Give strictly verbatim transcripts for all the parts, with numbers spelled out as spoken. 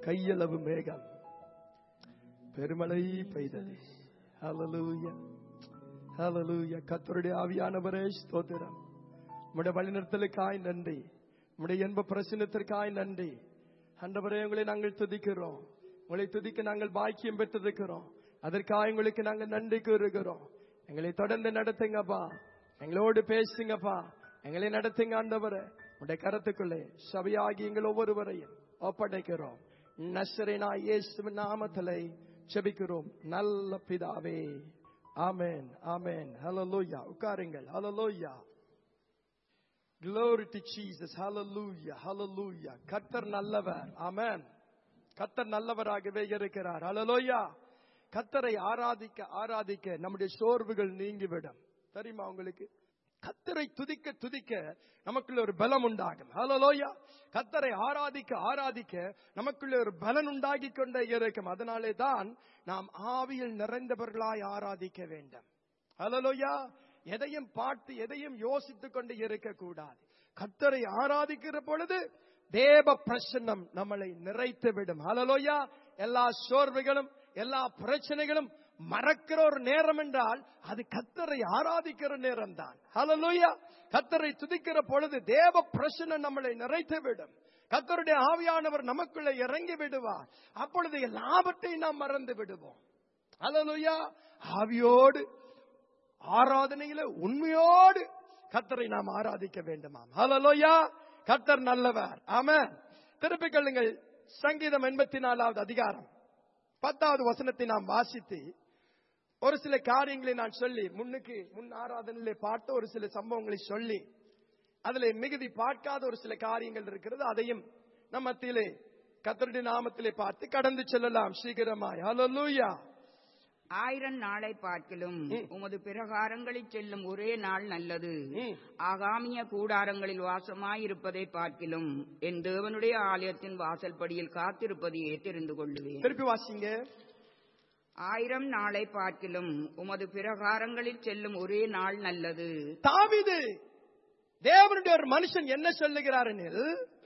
கையளவு மேகம் பெருமழை பெய்தது. ஹல்லேலூயா, ஹல்லேலூயா. கர்த்தருடைய ஆவியானவரே ஸ்தோத்திரம். உம்முடைய வழிநடத்தலுக்காய் நன்றி, உம்முடைய இன்ப பிரசன்னத்திற்காய் நன்றி. ஆண்டவரே, உங்களை நாங்கள் துதிக்கிறோம். உங்களை துதிக்க நாங்கள் பாக்கியம் பெற்றிருக்கிறோம். அதற்காக உங்களுக்கு நாங்கள் நன்றி கூறுகிறோம். எங்களை தொடர்ந்து நடத்துங்கப்பா, எங்களோடு பேசுங்கப்பா, எங்களை நடத்துங்க ஆண்டவரே. உடைய கரத்துக்குள்ளே சபையாகி எங்கள் ஒவ்வொருவரையும் ஒப்படைக்கிறோம். நசரேனாகிய இயேசுவின் நாமத்திலே ஜெபிக்கிறோம் நல்ல பிதாவே, ஆமென், ஆமென். ஹல்லேலூயா. உட்காருங்கள். ஹல்லேலூயா. Glory to Jesus. Hallelujah, hallelujah. கர்த்தர் நல்லவர். ஆமென். கர்த்தர் நல்லவராகவே இருக்கிறார். ஹல்லேலூயா. கர்த்தரை ஆராதிக்க ஆராதிக்க நம்முடைய சோர்வுகள் நீங்கிவிடும். தெரியுமா உங்களுக்கு? கர்த்தரை துதிக்க துதிக்க நமக்குள்ள ஒரு பலம் உண்டாகும். ஹல்லேலூயா. கர்த்தரை ஆராதிக்க ஆராதிக்க நமக்குள்ள ஒரு பலன் உண்டாகி கொண்டே இருக்கும். அதனாலே தான் நாம் ஆவியில் நிறைந்தவர்களாய் ஆராதிக்க வேண்டும். ஹல்லேலூயா. எதையும் பார்த்து எதையும் யோசித்துக் கொண்டு இருக்க கூடாது. கர்த்தரை ஆராதிக்கிற பொழுது தேவ பிரசன்னம் நம்மளை நிறைத்து விடும். ஹல்லேலூயா. எல்லா சோர்வுகளும் எல்லா பிரச்சனைகளும் மறக்கிற ஒரு நேரம் என்றால் அது கர்த்தரை ஆராதிக்கிற நேரம் தான். ஹல்லேலூயா. கர்த்தரை துதிக்கிற பொழுது தேவ பிரசன்னம் நம்மளை நிறைத்து விடும். கர்த்தருடைய ஆவியானவர் நமக்குள்ள இறங்கி விடுவார். அப்பொழுது எல்லாவற்றையும் நாம் மறந்து விடுவோம். ஹல்லேலூயா. ஆவியோடு ஆராதனையில உண்மையோடு கர்த்தரை நாம் ஆராதிக்க வேண்டுமாம். ஹல்லேலூயா. கர்த்தர் நல்லவர். ஆமென். திருப்பிக் கொள்ளுங்கள். சங்கீதம் எண்பத்தி நாலாவது அதிகாரம் பத்தாவது வசனத்தை நாம் வாசித்து ஒரு சில காரியங்களை நான் சொல்லி முன்னுக்கு முன் ஆராதனையிலே பார்த்த ஒரு சில சம்பவங்களை சொல்லி அதிலே மிகுதி பார்க்காத ஒரு சில காரியங்கள் இருக்கிறது. அதையும் நம் மத்தியிலே கர்த்தருடைய நாமத்திலே பார்த்து கடந்து செல்லலாம் சீக்கிரமாய். ஹல்லேலூயா. ஆயிரம் நாளை பார்க்கிலும் உமது பிரகாரங்களில் செல்லும் ஒரே நாள் நல்லது. ஆகாமிய கூடாரங்களில் வாசமாயிருப்பதை பார்க்கிலும் என் தேவனுடைய ஆலயத்தின் வாசல் படியில் காத்திருப்பதையே தெரிந்து கொள்ளுவேன். திருப்பி வாசிங்க. ஆயிரம் நாளை பார்க்கிலும் உமது பிரகாரங்களில் செல்லும் ஒரே நாள் நல்லது. தாவீது தேவனுடைய ஒரு மனுஷன் என்ன சொல்லுகிறார் எனில்,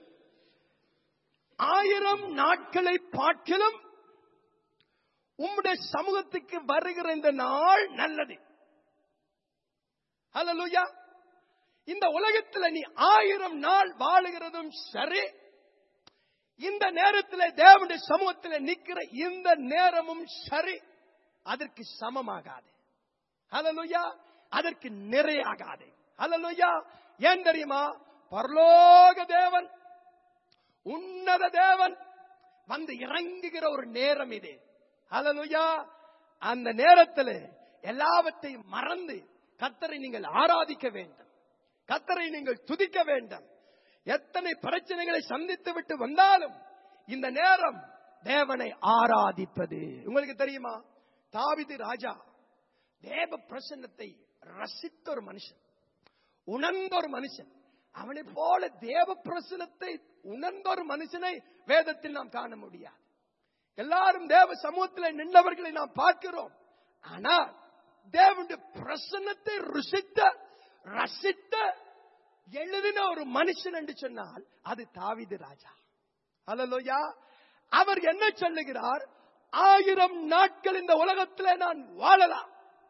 ஆயிரம் நாட்களை பார்க்கிலும் உம்முடைய சமூகத்துக்கு வருகிற இந்த நாள் நல்லது. ஹல்லேலூயா. இந்த உலகத்தில் நீ ஆயிரம் நாள் வாழுகிறதும் சரி, இந்த நேரத்தில் தேவனுடைய சமூகத்தில் நிற்கிற இந்த நேரமும் சரி, அதற்கு சமமாகாது. ஹல்லேலூயா. அதற்கு நிறையாகாது. ஹல்லேலூயா. ஏன் தெரியுமா? பரலோக தேவன், உன்னத தேவன் வந்து இறங்குகிற ஒரு நேரம் இது. ஹல்லேலூயா. அந்த நேரத்தில் எல்லாவற்றையும் மறந்து கர்த்தரை நீங்கள் ஆராதிக்க வேண்டும். கர்த்தரை நீங்கள் துதிக்க வேண்டும். எத்தனை பிரச்சனைகளை சந்தித்து விட்டு வந்தாலும் இந்த நேரம் தேவனை ஆராதிப்பது. உங்களுக்கு தெரியுமா? தாவீது ராஜா தேவ பிரசன்னத்தை ரசித்த ஒரு மனுஷன், உணர்ந்த ஒரு மனுஷன். அவனை போல தேவ பிரசன்னத்தை உணர்ந்த ஒரு மனுஷனை வேதத்தில் நாம் காண முடியாது. எல்லாரும் தேவ சமூகத்தில் நின்றவர்களை நாம் பார்க்கிறோம். ஆனால் தேவனுடைய பிரசன்னத்தை ருசித்த ரசித்த எழுதின ஒரு மனுஷன் என்று சொன்னால் அது தாவீது ராஜா. ஹல்லேலூயா. அவர் என்ன சொல்லுகிறார்? ஆயிரம் நாட்கள் இந்த உலகத்தில் நான் வாழலாம்,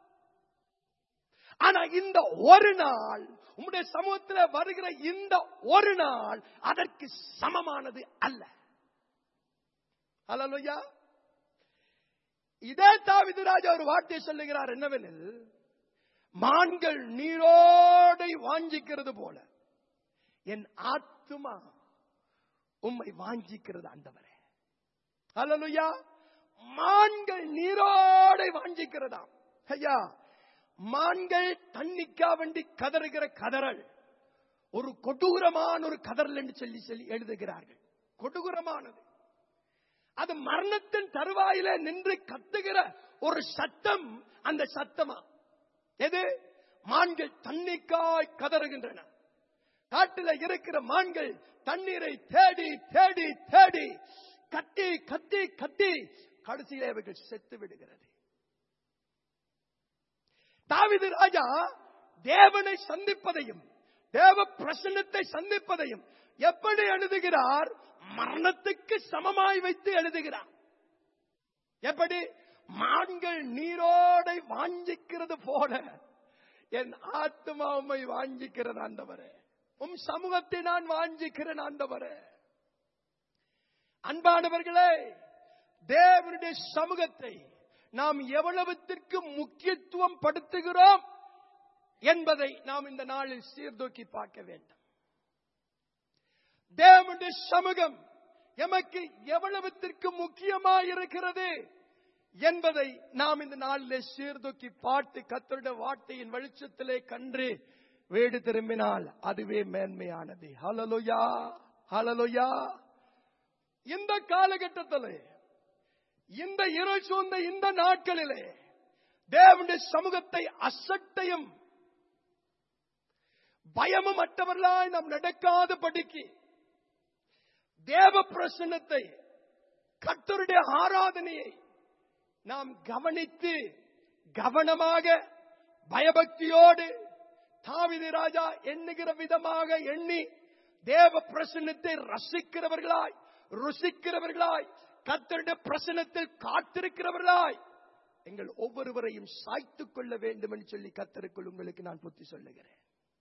ஆனா இந்த ஒரு நாள் உம்முடைய சமூகத்தில் வருகிற இந்த ஒரு நாள் அதற்கு சமமானது அல்ல. ஹல்லேலூயா. இதே தாவீது ராஜா ஒரு வார்த்தை சொல்லுகிறார். என்னவெனில், மான்கள் நீரோடை வாஞ்சிக்கிறது போல என் ஆத்துமா உம்மை வாஞ்சிக்கிறது ஆண்டவரே. ஹல்லேலூயா. மான்கள் நீரோடை வாஞ்சிக்கிறதாம். ஐயா, மான்கள் தண்ணிக்கா வேண்டி கதறுகிற கதறல் ஒரு கொடூரமான ஒரு கதறல் என்று சொல்லி சொல்லி எழுதுகிறார்கள். கொடூரமானது. அது மரணத்தின் தருவாயில நின்று கத்துகிற ஒரு சத்தம். அந்த சத்தமா எது? மான்கள் தண்ணிக்காய் கதறுகின்றன. காட்டில இருக்கிற மான்கள் தண்ணீரை தேடி தேடி தேடி கத்தி கத்தி கத்தி கடைசியிலே அவைகள் செத்து விடுகிறது. தாவீது ராஜா தேவனை சந்திப்பதையும் தேவ பிரசன்னத்தை சந்திப்பதையும் எப்படி எழுதுகிறார்? மரணத்துக்கு சமமாய் வைத்து எழுதுகிறார். எப்படி? மான்கள் நீரோடை வாஞ்சிக்கிறது போல என் ஆத்துமா உம்மை வாஞ்சிக்கிறேன் ஆண்டவரே, உம் சமூகத்தை நான் வாஞ்சிக்கிறேன் ஆண்டவரே. அன்பானவர்களே, தேவனுடைய சமூகத்தை நாம் எவ்வளவுத்திற்கு முக்கியத்துவம் படுத்துகிறோம் என்பதை நாம் இந்த நாளில் சீர்தூக்கி பார்க்க வேண்டும். தேவனுடைய சமூகம் எமக்கு எவ்வளவுத்திற்கு முக்கியமாக இருக்கிறது என்பதை நாம் இந்த நாளிலே சீர்தூக்கி பார்த்து கர்த்தருடைய வார்த்தையின் வெளிச்சத்திலே கண்டு வீடு திரும்பினால் அதுவே மேன்மையானது. ஹல்லேலூயா, ஹல்லேலூயா. இந்த காலகட்டத்திலே, இந்த இருள் சூழ்ந்த இந்த நாட்களிலே தேவனுடைய சமூகத்தை அசட்டையும் பயமும் அற்றவர்களாய் நாம் நடக்காதபடிக்கு தேவ பிரசன்னத்தை, கர்த்தருடைய ஆராதனையை நாம் கவனித்து கவனமாக பயபக்தியோடு தாவீது ராஜா எண்ணுகிற விதமாக எண்ணி தேவ பிரசன்னத்தை ரசிக்கிறவர்களாய், ருசிக்கிறவர்களாய், கர்த்தருடைய பிரசன்னத்தில் காத்திருக்கிறவர்களாய் எங்கள் ஒவ்வொருவரையும் சாய்த்துக் கொள்ள வேண்டும் என்று சொல்லி கர்த்தருக்குள் உங்களுக்கு நான் புத்தி சொல்லுகிறேன்.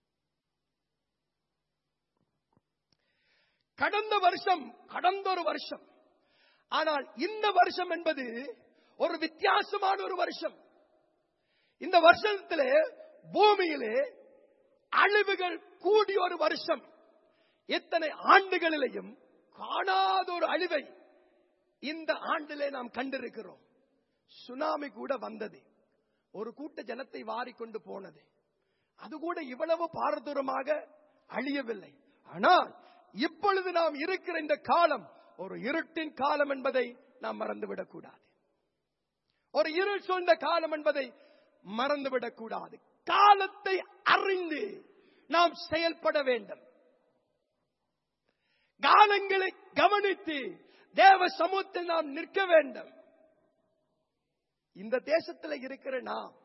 கடந்த வருஷம் கடந்த ஒரு வருஷம், ஆனால் இந்த வருஷம் என்பது ஒரு வித்தியாசமான ஒரு வருஷம். இந்த வருஷத்திலே பூமியிலே அழிவுகள் கூடிய ஒரு வருஷம். எத்தனை ஆண்டுகளிலேயும் காணாத ஒரு அழிவை இந்த ஆண்டிலே நாம் கண்டிருக்கிறோம். சுனாமி கூட வந்தது, ஒரு கூட்ட ஜனத்தை வாரிக்கொண்டு போனது. அது கூட இவ்வளவு பாரதூரமாக அழியவில்லை. ஆனால் இப்பொழுது நாம் இருக்கிற இந்த காலம் ஒரு இருட்டின் காலம் என்பதை நாம் மறந்துவிடக் கூடாது. ஒரு இருள் சூழ்ந்த காலம் என்பதை மறந்துவிடக் கூடாது. காலத்தை அறிந்து நாம் செயல்பட வேண்டும். காலங்களை கவனித்து தேவ சமூகத்தில் நாம் நிற்க வேண்டும். இந்த தேசத்தில் இருக்கிற நாம்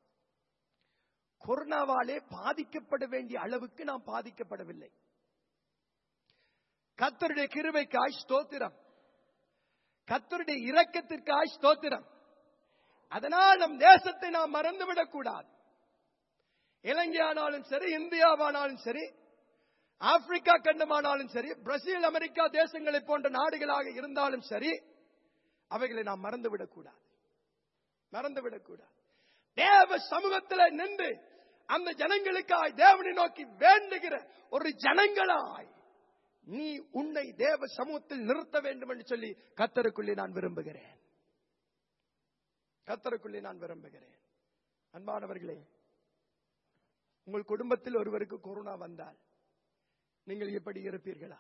கொரோனாவாலே பாதிக்கப்பட வேண்டிய அளவுக்கு நாம் பாதிக்கப்படவில்லை. கர்த்தருடைய கிருபைக்காய் ஸ்தோத்திரம், கர்த்தருடைய இரக்கத்திற்காய் ஸ்தோத்திரம். அதனால் நம் தேசத்தை நாம் மறந்துவிடக் கூடாது. இலங்கையானாலும் சரி, இந்தியாவானாலும் சரி, ஆப்பிரிக்கா கண்டமானாலும் சரி, பிரேசில், அமெரிக்கா தேசங்களை போன்ற நாடுகளாக இருந்தாலும் சரி, அவைகளை நாம் மறந்துவிடக் கூடாது, மறந்துவிடக் கூடாது. தேவ சமூகத்தில் நின்று அந்த ஜனங்களுக்காய் தேவனை நோக்கி வேண்டுகிற ஒரு ஜனங்களாய் நீ உன்னை தேவ சமூகத்தில் நிறுத்த வேண்டும் என்று சொல்லி கர்த்தருக்குள்ளே நான் விரும்புகிறேன், கர்த்தருக்குள்ளே நான் விரும்புகிறேன். அன்பானவர்களே, உங்கள் குடும்பத்தில் ஒருவருக்கு கொரோனா வந்தால் நீங்கள் எப்படி இருப்பீர்களா?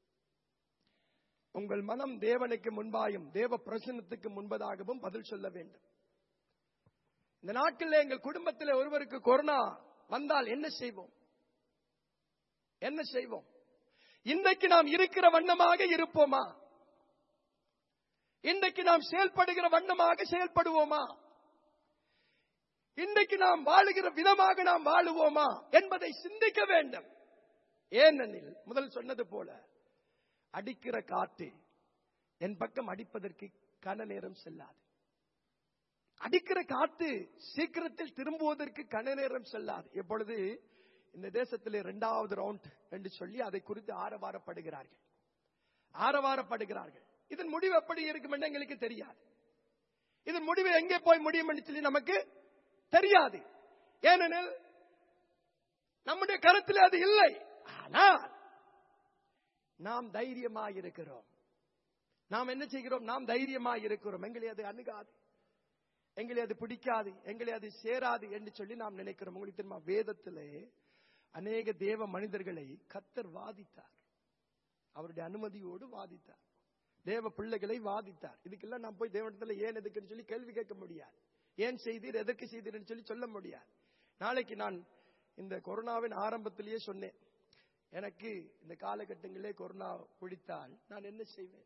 உங்கள் மனம் தேவனுக்கு முன்பாயும் தேவ பிரசன்னத்துக்கு முன்பதாகவும் பதில் சொல்ல வேண்டும். இந்த நாட்களில் எங்கள் குடும்பத்தில் ஒருவருக்கு கொரோனா வந்தால் என்ன செய்வோம்? என்ன செய்வோம்? இன்றைக்கு நாம் இருக்கிற வண்ணமாக இருப்போமா? இன்றைக்கு நாம் செயல்படுகிற வண்ணமாக செயல்படுவோமா? இன்றைக்கு நாம் வாழுகிற விதமாக நாம் வாழுவோமா என்பதை சிந்திக்க வேண்டும். ஏனெனில் முதல் சொன்னது போல அடிக்கிற காற்று என் பக்கம் அடிப்பதற்கு கன நேரம் செல்லாது. அடிக்கிற காற்று சீக்கிரத்தில் திரும்புவதற்கு கன நேரம் செல்லாது. எப்பொழுது இந்த தேசத்திலே இரண்டாவது ரவுண்ட் என்று சொல்லி அதை குறித்து ஆரவாரப்படுகிறார்கள் ஆரவாரப்படுகிறார்கள் இதன் முடிவு எப்படி இருக்கும் என்று எங்களுக்கு தெரியாது. இதன் முடிவு எங்கே போய் முடியும் என்று சொல்லி நமக்கு தெரியாது. ஏனெனில் நம்முடைய கருத்தில் அது இல்லை. ஆனால் நாம் தைரியமாக இருக்கிறோம். நாம் என்ன செய்கிறோம்? நாம் தைரியமாக இருக்கிறோம். எங்களை அது அணுகாது, எங்களை அது பிடிக்காது, எங்களை அது சேராது என்று சொல்லி நாம் நினைக்கிறோம். உங்களுக்கு தெரியுமா, வேதத்திலே அநேக தேவ மனிதர்களை கர்த்தர் வாதித்தார், அவருடைய அனுமதியோடு வாதித்தார். தேவ பிள்ளைகளை வாதித்தார். இதுக்கெல்லாம் நாம் போய் தேவனிடத்துல ஏன் எதுக்குன்னு சொல்லி கேள்வி கேட்க முடியாது. ஏன் செய்தீர், எதற்கு செய்தீர் சொல்லி சொல்ல முடியாது. நாளைக்கு நான் இந்த கொரோனாவின் ஆரம்பத்திலேயே சொன்னேன், எனக்கு இந்த காலகட்டங்களே கொரோனா பிடித்தால் நான் என்ன செய்வேன்?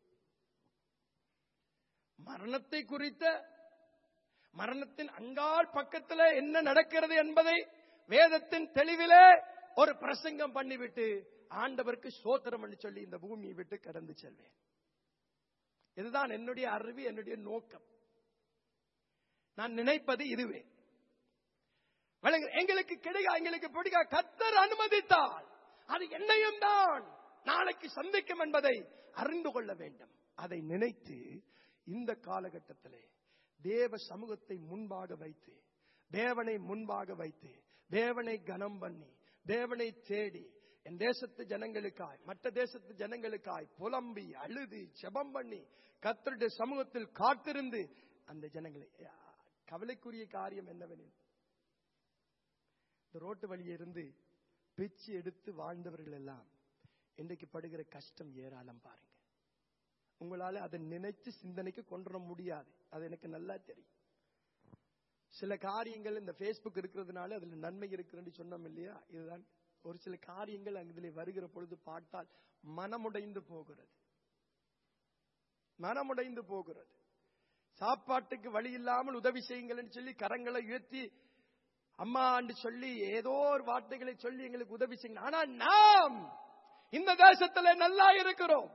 மரணத்தை குறித்த, மரணத்தின் அங்காள் பக்கத்தில் என்ன நடக்கிறது என்பதை வேதத்தின் தெளிவிலே ஒரு பிரசங்கம் பண்ணிவிட்டு ஆண்டவருக்கு ஸ்தோத்திரம் என்று சொல்லி இந்த பூமியை விட்டு கடந்து செல்வேன். இதுதான் என்னுடைய அறிவு, என்னுடைய நோக்கம். நான் நினைப்பது இதுவே. எங்களுக்கு கிடைக்க எங்களுக்கு பிடிக்க கர்த்தர் அனுமதித்தால் அது என்னையும் தான் நாளைக்கு சந்திக்கும் என்பதை அறிந்து கொள்ள வேண்டும். அதை நினைத்து இந்த காலகட்டத்திலே தேவ சமூகத்தை முன்பாக வைத்து, தேவனை முன்பாக வைத்து, தேவனை கனம் பண்ணி, தேவனை தேடி, என் தேசத்து ஜனங்களுக்காய் மற்ற தேசத்து ஜனங்களுக்காய் புலம்பி அழுது ஜெபம் பண்ணி கர்த்தருடைய சமூகத்தில் காத்திருந்து அந்த ஜனங்களை. கவலைக்குரிய காரியம் என்னவெனில், இந்த ரோட்டு வழியே இருந்து பிச்சு எடுத்து வாழ்ந்தவர்கள் எல்லாம் இன்றைக்கு படுகிற கஷ்டம் ஏராளம். பாருங்க, உங்களால அதை நினைச்சு சிந்தனைக்கு கொண்டு வர முடியாது. அது எனக்கு நல்லா தெரியும். சில காரியங்கள் இந்த பேஸ்புக் இருக்கிறதுனால அதுல நன்மை இருக்குன்னு சொன்னோம் இல்லையா? இதுதான் ஒரு சில காரியங்கள் அங்கே வருகிற பொழுது பார்த்தால் மனமுடைந்து போகிறது, மனமுடைந்து போகிறது. சாப்பாட்டுக்கு வழி இல்லாமல் உதவி செய்யுங்கள் சொல்லி கரங்களை உயர்த்தி அம்மா என்று சொல்லி ஏதோ ஒரு வார்த்தைகளை சொல்லி எங்களுக்கு உதவி செய்யுங்க. ஆனா நாம் இந்த தேசத்துல நல்லா இருக்கிறோம்,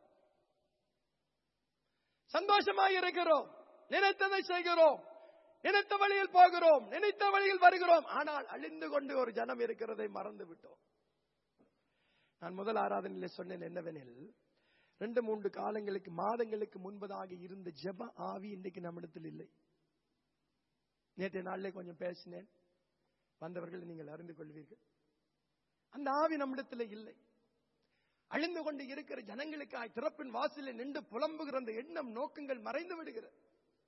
சந்தோஷமாக இருக்கிறோம், நினைத்ததை செய்கிறோம், நினைத்த வழியில் போகிறோம், நினைத்த வழியில் வருகிறோம். ஆனால் அழிந்து கொண்டு ஒரு ஜனம் இருக்கிறதை மறந்து விட்டோம். நான் முதல் ஆராதனையில் சொன்னேன் என்னவெனில், ரெண்டு மூன்று காலங்களுக்கு மாதங்களுக்கு முன்பதாக இருந்த ஜெப ஆவி இன்றைக்கு நம்மிடத்தில் இல்லை. நேற்றைய நாளிலே கொஞ்சம் பேசினேன், வந்தவர்கள் நீங்கள் அறிந்து கொள்வீர்கள். அந்த ஆவி நம்மிடத்தில் இல்லை. அழிந்து கொண்டு இருக்கிற ஜனங்களுக்காய் திறப்பின் வாசலில் நின்று புலம்புகிற அந்த எண்ணம் நோக்கங்கள் மறைந்து விடுகிறது.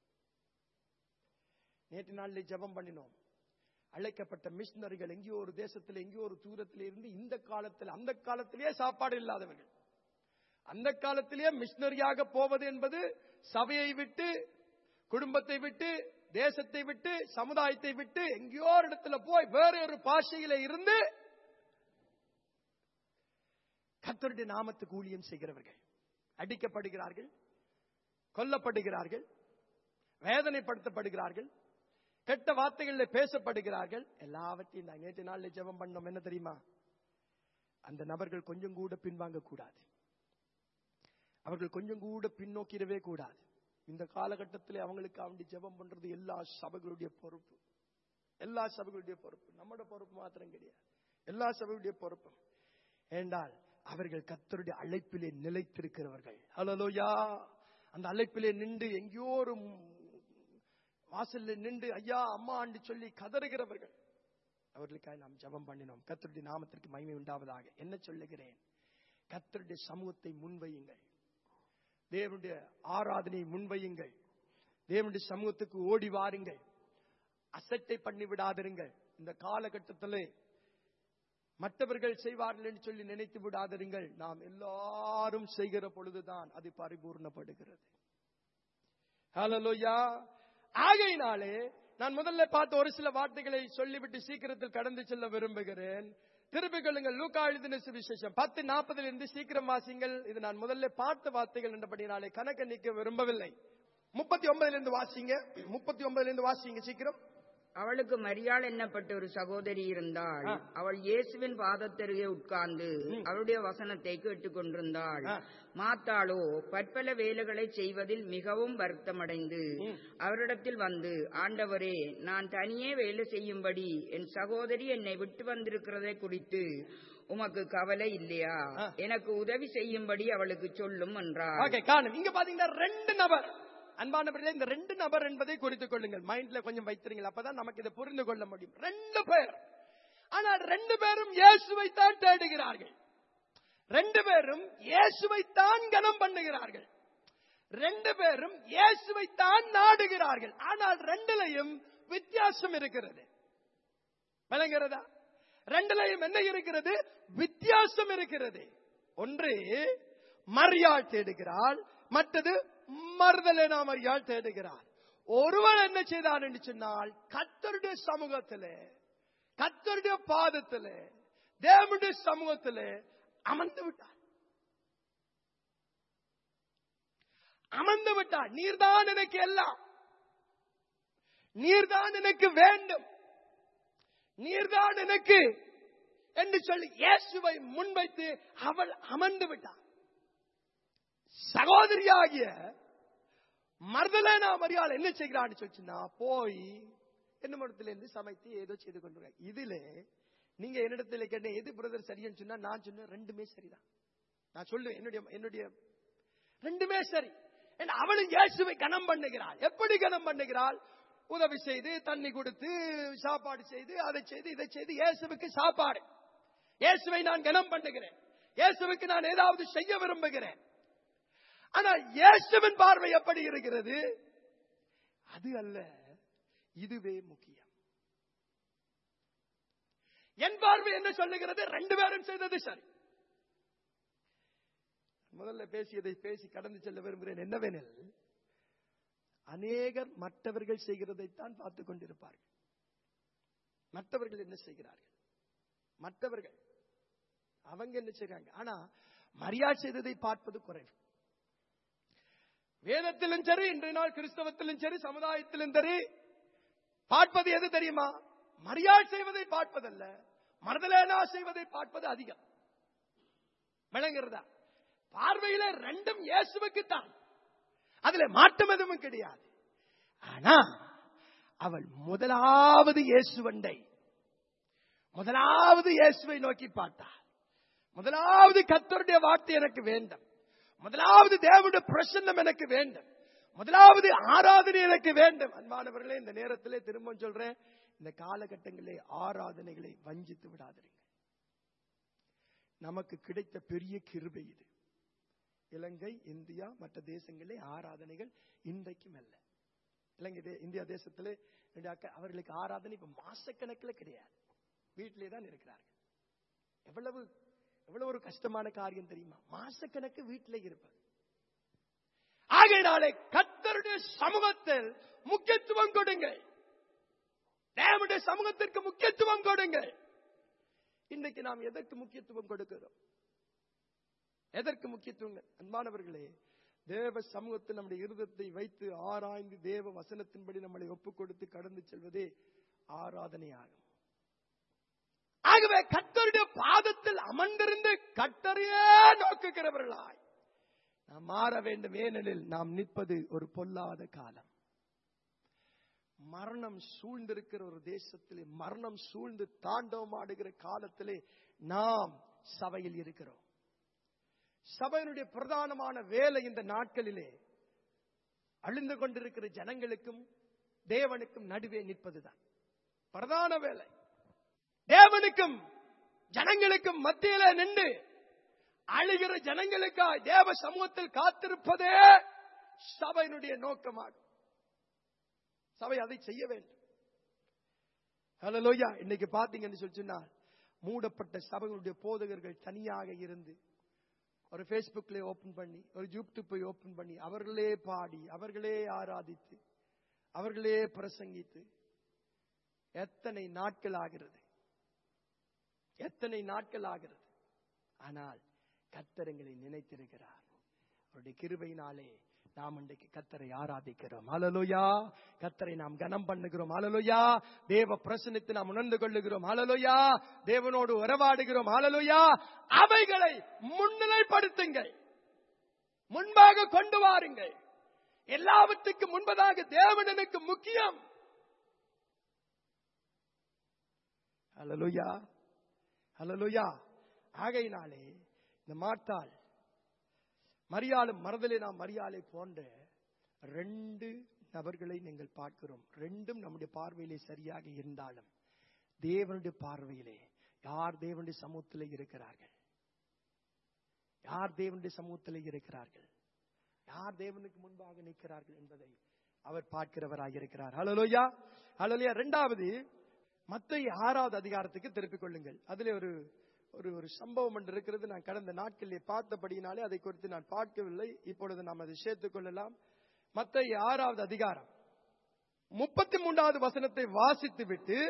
நேற்று நாளிலே ஜெபம் பண்ணினோம். அழைக்கப்பட்ட மிஷனரிகள் எங்கேயோ ஒரு தேசத்தில் எங்கேயோ ஒரு தூரத்தில் இருந்து இந்த காலத்தில் அந்த காலத்திலேயே சாப்பாடு இல்லாதவர்கள், அந்த காலத்திலேயே மிஷனரியாக போவது என்பது சபையை விட்டு, குடும்பத்தை விட்டு, தேசத்தை விட்டு, சமுதாயத்தை விட்டு எங்கேயோ ஒரு இடத்துல போய் வேற ஒரு பாஷையில இருந்து கர்த்தருடைய நாமத்துக்கு ஊழியம் செய்கிறவர்கள் அடிக்கப்படுகிறார்கள், கொல்லப்படுகிறார்கள், வேதனைப்படுத்தப்படுகிறார்கள், கெட்ட வார்த்தைகளில் பேசப்படுகிறார்கள். எல்லாவற்றையும் நான் நேற்று நாளில் ஜெபம் பண்ணோம். என்ன தெரியுமா? அந்த நபர்கள் கொஞ்சம் கூட பின்வாங்க கூடாது, அவர்கள் கொஞ்சம் கூட பின்னோக்கிடவே கூடாது. இந்த காலகட்டத்தில் அவங்களுக்கு அவண்டி ஜெபம் பண்றது எல்லா சபைகளுடைய பொறுப்பு, எல்லா சபைகளுடைய பொறுப்பு, நம்மளோட பொறுப்பு மாத்திரம் கிடையாது, எல்லா சபைகளுடைய பொறுப்பும். என்றால் அவர்கள் கர்த்தருடைய அழைப்பிலே நிலைத்திருக்கிறவர்கள். ஹல்லேலூயா! அந்த அழைப்பிலே நின்று எங்கேயோ ஒரு வாசல்ல நின்று ஐயா அம்மா என்று சொல்லி கதறுகிறவர்கள், அவர்களுக்காக நாம் ஜெபம் பண்ணினோம். கர்த்தருடைய நாமத்திற்கு மகிமை உண்டாவதாக. என்ன சொல்லுகிறேன்? கர்த்தருடைய சமூகத்தை முன்வையுங்கள், தேவனுடைய ஆராதனை முன்வையுங்கள், தேவனுடைய சமூகத்துக்கு ஓடி வாருங்கள், அசட்டை பண்ணி விடாதிருங்கள். இந்த காலகட்டத்திலே மற்றவர்கள் செய்வார்கள் என்று சொல்லி நினைத்து விடாதிருங்கள். நாம் எல்லாரும் செய்கிற பொழுதுதான் அது பரிபூர்ணப்படுகிறது. ஹல்லேலூயா! ஆகையினாலே நான் முதல்ல பார்த்த ஒரு சில வார்த்தைகளை சொல்லிவிட்டு சீக்கிரத்தில் கடந்து செல்ல விரும்புகிறேன். திருப்பிக் கொள்ளுங்கள். லூக்கா எழுதின சுவிசேஷம் பத்து நாற்பதில் இருந்து சீக்கிரம் வாசிங்கள். இது நான் முதல்ல பார்த்த வார்த்தைகள் என்றபடினாலே கணக்க நிற்க விரும்பவில்லை. முப்பத்தி ஒன்பதுல இருந்து வாசிங்க, முப்பத்தி ஒன்பதுல இருந்து வாசிங்க சீக்கிரம். அவளுக்கு மரியாள் என்னப்பட்ட ஒரு சகோதரி இருந்தாள். அவள் இயேசுவின் பாதத்தருகே உட்கார்ந்து அவருடைய வசனத்தை கேட்டுக் கொண்டிருந்தாள். மாத்தாளோ பற்பல வேலைகளை செய்வதில் மிகவும் வருத்தமடைந்து அவரிடத்தில் வந்து, ஆண்டவரே, நான் தனியே வேலை செய்யும்படி என் சகோதரி என்னை விட்டு வந்திருக்கிறதை குறித்து உமக்கு கவலை இல்லையா? எனக்கு உதவி செய்யும்படி அவளுக்கு சொல்லும் என்றார். இங்க பாத்தீங்கன்னா ரெண்டு நபர், அன்பானவர்களே, இந்த ரெண்டு நபர் என்பதை குறித்துக் கொள்ளுங்கள், மைண்ட்ல கொஞ்சம் வைத்திருங்கள், அப்பதான் நமக்கு இதை புரிந்து கொள்ள முடியும். ரெண்டு பேர், ஆனால் ரெண்டு பேரும் இயேசுவை தான் தேடுகிறார்கள், ரெண்டு பேரும் இயேசுவை தான் கனம் பண்ணுகிறார்கள், ரெண்டு பேரும் இயேசுவை தான் நாடுகிறார்கள். ஆனால் ரெண்டுலையும் வித்தியாசம் இருக்கிறது. விளங்குகிறதா? ரெண்டுலையும் என்ன இருக்கிறது? வித்தியாசம் இருக்கிறது. ஒன்று மரியாள் தேடுகிறாள், மற்றது மர்தலேனா மரியாள் தேடுகிறார். ஒருவர் என்ன செய்தார் என்று சொன்னால், கர்த்தருடைய சமூகத்திலே, கர்த்தருடைய பாதத்திலே, தேவனுடைய சமூகத்திலே அமர்ந்து விட்டார். அமர்ந்து விட்டார். நீர்தான் எனக்கு எல்லாம், நீர்தான் எனக்கு வேண்டும், நீர்தான் எனக்கு என்று சொல்லி இயேசுவை முன்வைத்து அவள் அமர்ந்து விட்டாள். சகோதரியாகிய மர்தலேனா மரியாள் என்ன செய்கிறான்னு சொல்லிச்சுன்னா, போய் என்னிடத்துல இருந்து சமைத்து ஏதோ செய்து கொண்டு இதுல நீங்க என்னிடத்துல கேட்ட எது பிரதர் சரின்னு சொன்னா, நான் சொன்னேன் ரெண்டுமே சரிதான். நான் சொல்லுவேன் என்னுடைய என்னுடைய ரெண்டுமே சரி. அவளும் இயேசுவை கனம் பண்ணுகிறாள். எப்படி கனம் பண்ணுகிறாள்? உதவி செய்து, தண்ணி கொடுத்து, சாப்பாடு செய்து, அதை செய்து, இதை செய்து, இயேசுவுக்கு சாப்பாடு. இயேசுவை நான் கனம் பண்ணுகிறேன், இயேசுவுக்கு நான் ஏதாவது செய்ய விரும்புகிறேன். ஆனா இயேசுவின் பார்வை எப்படி இருக்கிறது? அது அல்ல, இதுவே முக்கியம். என் பார்வை என்ன சொல்லுகிறது? ரெண்டு பேரும் செய்தது சரி. முதல்ல பேசியதை பேசி கடந்து செல்ல விரும்புகிறேன். என்னவெனில், அநேகர் மற்றவர்கள் செய்கிறதைத்தான் பார்த்துக் கொண்டிருப்பார்கள். மற்றவர்கள் என்ன செய்கிறார்கள், மற்றவர்கள் அவங்க என்ன செய்றாங்க. ஆனா மரியாள் செய்ததை பார்ப்பது குறைவு. வேதத்திலும் சரி, இன்றைய நாள் கிறிஸ்தவத்திலும் சரி, சமுதாயத்திலும் சரி, பார்ப்பது எது தெரியுமா? மரியாள் செய்வதை பார்ப்பதல்ல, மர்தலேனா செய்வதை பார்ப்பது அதிகம். விளங்குறதா? பார்வையில ரெண்டும் இயேசுவுக்குத்தான், அதுல மாற்றம் எதுவும் கிடையாது. ஆனா அவள் முதலாவது இயேசுவண்டை, முதலாவது இயேசுவை நோக்கி பார்த்தாள். முதலாவது கர்த்தருடைய வார்த்தை எனக்கு வேண்டும், முதலாவது தேவனுடைய பிரசன்னம் எனக்கு வேண்டும், முதலாவது ஆராதனை எனக்கு வேண்டும். அன்பானவர்களே, இந்த நேரத்திலே திரும்ப சொல்றேன், இந்த காலகட்டங்களிலே ஆராதனைகளை வஞ்சித்து விடாதீர்கள். நமக்கு கிடைத்த பெரிய கிருபை இது. இலங்கை, இந்தியா, மற்ற தேசங்களே ஆராதனைகள் இன்றைக்கும் அல்ல. இலங்கை இந்தியா தேசத்திலே அவர்களுக்கு ஆராதனை இப்ப மாசக்கணக்கில் கிடையாது, வீட்டிலே தான் இருக்கிறார்கள். எவ்வளவு எவ்வளவு ஒரு கஷ்டமான காரியம் தெரியுமா? மாசக்கணக்கு வீட்டிலே இருப்பது. ஆகையினாலே கர்த்தருடைய சமூகத்தில் முக்கியத்துவம் கொடுங்கள், தேவனுடைய சமூகத்திற்கு முக்கியத்துவம் கொடுங்கள். இன்றைக்கு நாம் எதற்கு முக்கியத்துவம் கொடுக்கிறோம்? எதற்கு முக்கியத்துவம்? அன்பானவர்களே, தேவ சமூகத்தில் நம்முடைய இருதயத்தை வைத்து ஆராய்ந்து தேவ வசனத்தின்படி நம்மளை ஒப்புக் கொடுத்து கடந்து செல்வதே ஆராதனையாகும். ஆகவே கர்த்தருடைய பாதத்தில் அமர்ந்திருந்து கர்த்தரையே நோக்குகிறவர்களாய் நாம் மாற வேண்டும். ஏனெனில் நாம் நிற்பது ஒரு பொல்லாத காலம். மரணம் சூழ்ந்திருக்கிற ஒரு தேசத்திலே, மரணம் சூழ்ந்து தாண்டவமாடுகிற காலத்திலே நாம் சபையில் இருக்கிறோம். சபையினுடைய பிரதானமான வேலை இந்த நாட்களிலே அழிந்து கொண்டிருக்கிற ஜனங்களுக்கும் தேவனுக்கும் நடுவே நிற்பதுதான் பிரதான வேலை. தேவனுக்கும் ஜனங்களுக்கும் மத்தியிலே நின்று அழுகிற ஜனங்களுக்காய் தேவ சமூகத்தில் காத்திருப்பதே சபையினுடைய நோக்கமாகும். சபை அதை செய்ய வேண்டும். ஹல்லேலூயா. இன்னைக்கு பாத்தீங்கன்னு சொல்லி சொன்னால், மூடப்பட்ட சபைகளுடைய போதகர்கள் தனியாக இருந்து ஒரு பேஸ்புக்ல ஓபன் பண்ணி, ஒரு யூடியூப்பை ஓபன் பண்ணி, அவர்களே பாடி, அவர்களே ஆராதித்து, அவர்களே பிரசங்கித்து எத்தனை நாட்கள் ஆகிறது, எத்தனை நாட்கள் ஆகிறது. ஆனால் கர்த்தர் எங்களை நினைத்திருக்கிறார். அவருடைய கிருபையினாலே நாம் இன்றைக்கு கர்த்தரை ஆராதிக்கிறோம். ஹல்லேலூயா. கர்த்தரை நாம் கனம் பண்ணுகிறோம். ஹல்லேலூயா. தேவ பிரசன்னத்தை நாம் உணர்ந்து கொள்ளுகிறோம். ஹல்லேலூயா. தேவனோடு உறவாடுகிறோம். ஹல்லேலூயா. அவைகளை முன்னிலைப்படுத்துங்கள், முன்பாக கொண்டு வாருங்கள். எல்லாவற்றுக்கும் முன்பதாக தேவன் எனக்கு முக்கியம். ஹல்லேலூயா. ஹல்லேலூயா. ஆகையினாலே இந்த மார்த்தாள் மரியாளும் மர்தலேனா மரியாளை போன்ற ரெண்டு நபர்களை நீங்கள் பார்க்கிறோம். ரெண்டும் நம்முடைய பார்வையிலே சரியாக இருந்தாலும் தேவனுடைய பார்வையிலே யார் தேவனுடைய சமூகத்திலே இருக்கிறார்கள், யார் தேவனுடைய சமூகத்திலே இருக்கிறார்கள், யார் தேவனுக்கு முன்பாக நிற்கிறார்கள் என்பதை அவர் பார்க்கிறவராக இருக்கிறார். ஹல்லேலூயா. ஹல்லேலூயா. இரண்டாவது, மத்தேயு ஆறாவது அதிகாரத்துக்கு திருப்பிக் கொள்ளுங்கள். அதிலே ஒரு ஒரு ஒரு சம்பவம் ஒன்று இருக்கிறது. நான் கடந்த நாட்களிலே பார்த்தபடியினாலே அதை குறித்து நான் பார்க்கவில்லை. இப்பொழுது நாம் அதை சேர்த்துக் கொள்ளலாம். மத்தேயு ஆறாவது அதிகாரம் முப்பத்தி மூன்றாவது வசனத்தை வாசித்து விட்டு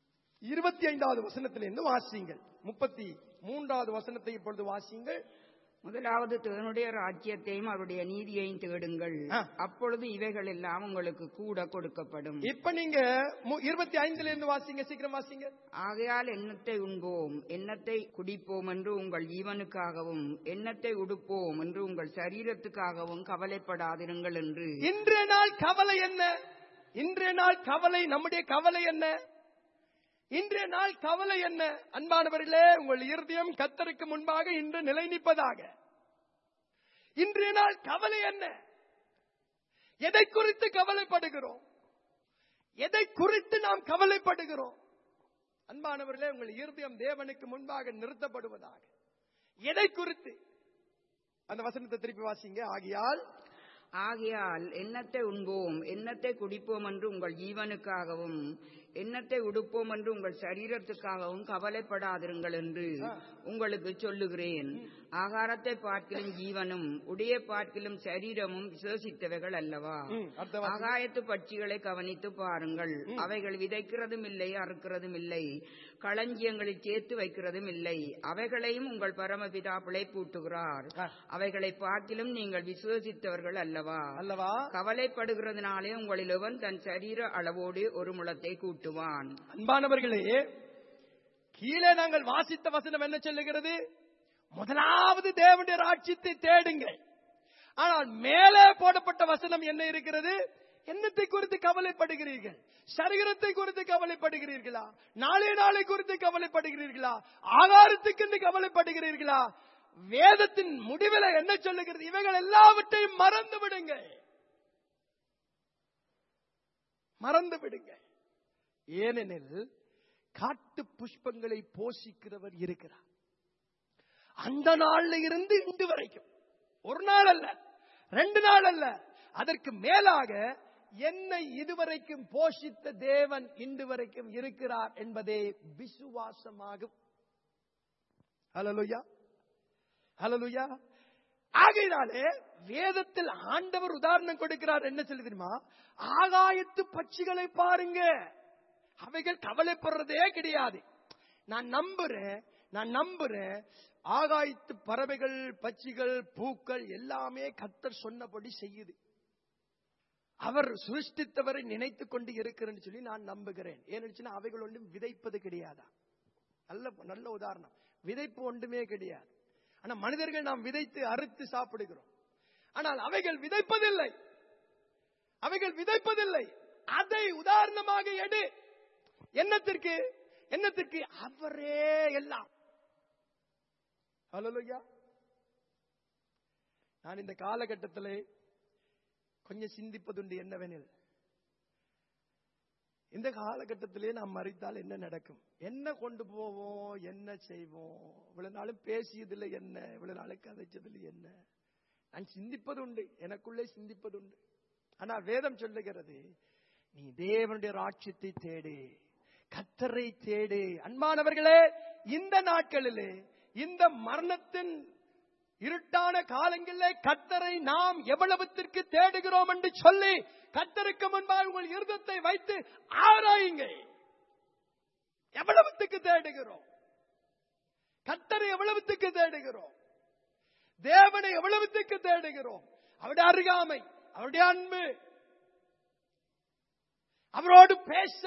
இருபத்தி ஐந்தாவது வசனத்திலிருந்து வாசியுங்கள். முப்பத்தி மூன்றாவது வசனத்தை இப்பொழுது வாசியுங்கள். முதலாவது தேவனுடைய ராஜ்யத்தையும் அவருடைய நீதியையும் தேடுங்கள், ஆ. அப்பொழுது இவைகள் எல்லாம் உங்களுக்கு கூட கொடுக்கப்படும். இப்ப நீங்க மு- இருபத்தி ஐந்துல இருந்து வாசிங்க, சீக்கிரம் வாசிங்க. ஆகையால் எண்ணத்தை உண்போம், எண்ணத்தை குடிப்போம் என்று உங்கள் ஜீவனுக்காகவும், எண்ணத்தை உடுப்போம் என்று உங்கள் சரீரத்துக்காகவும் கவலைப்படாதிருங்கள் என்று. இன்றைய நாள் கவலை என்ன? இன்றைய நாள் கவலை, நம்முடைய கவலை என்ன? இன்றைய நாள் கவலை என்ன? அன்பானவர்களே, உங்கள் இருதயம் கர்த்தருக்கு முன்பாக இன்று நிலை நிற்பதாக. இன்றைய நாள் கவலை என்ன? எதை குறித்து கவலைப்படுகிறோம்? எதை குறித்து நாம் கவலைப்படுகிறோம்? அன்பானவர்களே, உங்கள் இருதயம் தேவனுக்கு முன்பாக நிறுத்தப்படுவதாக. எதை குறித்து? அந்த வசனத்தை திருப்பி வாசிங்க. ஆகியால் ஆகையால் எண்ணத்தை உண்போம், எண்ணத்தை குடிப்போம் என்று உங்கள் ஜீவனுக்காகவும், எண்ணத்தை உடுப்போம் என்று உங்கள் சரீரத்துக்காகவும் கவலைப்படாதிருங்கள் என்று உங்களுக்கு சொல்லுகிறேன். ஆகாரத்தை பார்க்கிலும் ஜீவனும், உடைய பார்க்கிலும் சரீரமும் விசேஷித்தவைகள் அல்லவா? ஆகாயத்து பட்சிகளை கவனித்து பாருங்கள், அவைகள் விதைக்கிறதும் இல்லை, அறுக்கிறதும் இல்லை, களஞ்சியங்களில் சேர்த்து வைக்கிறதும் இல்லை, அவைகளையும் உங்கள் பரமபிதா பிழைப்பூட்டுகிறார். அவைகளை பார்க்கிலும் நீங்கள் விசுவசித்தவர்கள் அல்லவா? அல்லவா? கவலைப்படுகிறதுனாலே உங்களில் எவன் தன் சரீர அளவோடு ஒரு முளத்தை கூட்டுவான். அன்பானவர்களே, கீழே நாங்கள் வாசித்த வசனம் என்ன சொல்லுகிறது? முதலாவது தேவனுடைய ராஜ்யத்தை தேடுங்கள். ஆனால் மேலே போடப்பட்ட வசனம் என்ன இருக்கிறது? என்னத்தை குறித்து கவலைப்படுகிறீர்கள்? சரீரத்தை குறித்து கவலைப்படுகிறீர்களா? நாளை நாளை குறித்து கவலைப்படுகிறீர்களா? ஆகாரத்துக்கு கவலைப்படுகிறீர்களா? வேதத்தின் முடிவில் என்ன சொல்லுகிறது? இவைகள் எல்லாவற்றையும் மறந்து விடுங்கள், மறந்து விடுங்கள். ஏனெனில் காட்டு புஷ்பங்களை போஷிக்கிறவர் இருக்கிறார். அந்த நாள்ல இருந்து இன்று வரைக்கும், ஒரு நாள் அல்ல, ரெண்டு நாள் அல்ல, அதற்கு மேலாக என்னை இதுவரைக்கும் போஷித்த தேவன் இன்று வரைக்கும் இருக்கிறார் என்பதே விசுவாசமாகும். ஹல்லேலூயா, ஹல்லேலூயா. ஆகையினாலே வேதத்தில் ஆண்டவர் உதாரணம் கொடுக்கிறார். என்ன சொல்லி தெரியுமா? ஆகாயத்து பட்சிகளை பாருங்க, அவைகள் கவலைப்படுறதே கிடையாது. நான் நம்புறேன், நான் நம்புறேன் ஆகாயத்து பறவைகள், பட்சிகள், பூக்கள் எல்லாமே கர்த்தர் சொன்னபடி செய்யுது. அவர் சிருஷ்டித்தவரை நினைத்துக் கொண்டு இருக்கிறேன்னு சொல்லி நான் நம்புகிறேன். ஏன்னு அவைகள் ஒன்றும் விதைப்பது கிடையாதா? நல்ல நல்ல உதாரணம். விதைப்பு ஒன்றுமே கிடையாது. ஆனா மனிதர்கள் நாம் விதைத்து அறுத்து சாப்பிடுகிறோம். ஆனால் அவைகள் விதைப்பதில்லை, அவைகள் விதைப்பதில்லை. அதை உதாரணமாக எடு. என்னத்திற்கு? என்னத்திற்கு? அவரே எல்லாம். ஹல்லேலூயா. நான் இந்த காலகட்டத்திலே கொஞ்சம் சிந்திப்பதுண்டு. என்னவெனில், இந்த காலகட்டத்திலே நாம் மறித்தால் என்ன நடக்கும்? என்ன கொண்டு போவோம்? என்ன செய்வோம்? இவ்வளவு நாளும் பேசியதில்லை என்ன, இவ்வளவு நாளும் கதைச்சதில்லை என்ன? நான் சிந்திப்பதுண்டு, எனக்குள்ளே சிந்திப்பதுண்டு. ஆனா வேதம் சொல்லுகிறது, நீ தேவனுடைய ராஜ்யத்தை தேடு, கர்த்தரை தேடு. அன்பானவர்களே, இந்த நாட்களிலே, இந்த மரணத்தின் இருட்டான காலங்களிலே கர்த்தரை நாம் எவ்வளவுத்திற்கு தேடுகிறோம் என்று சொல்லி கர்த்தருக்கு முன்பாக உங்கள் இருதயத்தை வைத்து ஆராயுங்கள். எவ்வளவுத்துக்கு தேடுகிறோம்? கர்த்தரை எவ்வளவுத்துக்கு தேடுகிறோம்? தேவனை எவ்வளவுத்துக்கு தேடுகிறோம்? அவருடைய அருகாமை, அவருடைய அன்பு, அவரோடு பேச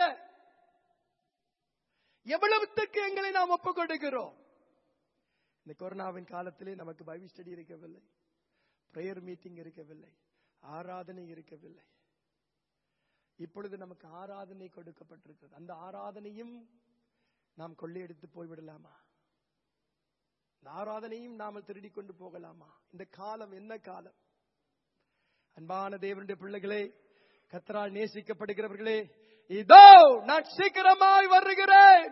எவ்வளவுத்துக்கு எங்களை நாம் ஒப்புக் கொடுக்கிறோம்? இந்த கொரோனாவின் காலத்திலே நமக்கு பைபிள் ஸ்டடி இருக்கவில்லை, பிரேயர் மீட்டிங் இருக்கவில்லை, ஆராதனை இருக்கவில்லை. இப்பொழுது நமக்கு ஆராதனை கொடுக்கப்பட்டிருக்கிறது. அந்த ஆராதனையும் நாம் கொள்ளையடித்து போய்விடலாமா? இந்த ஆராதனையும் நாம் திருடி கொண்டு போகலாமா? இந்த காலம் என்ன காலம்? அன்பான தேவனுடைய பிள்ளைகளே, கர்த்தரால் நேசிக்கப்படுகிறவர்களே, இதோ நான் சீக்கிரமாய் வருகிறேன்,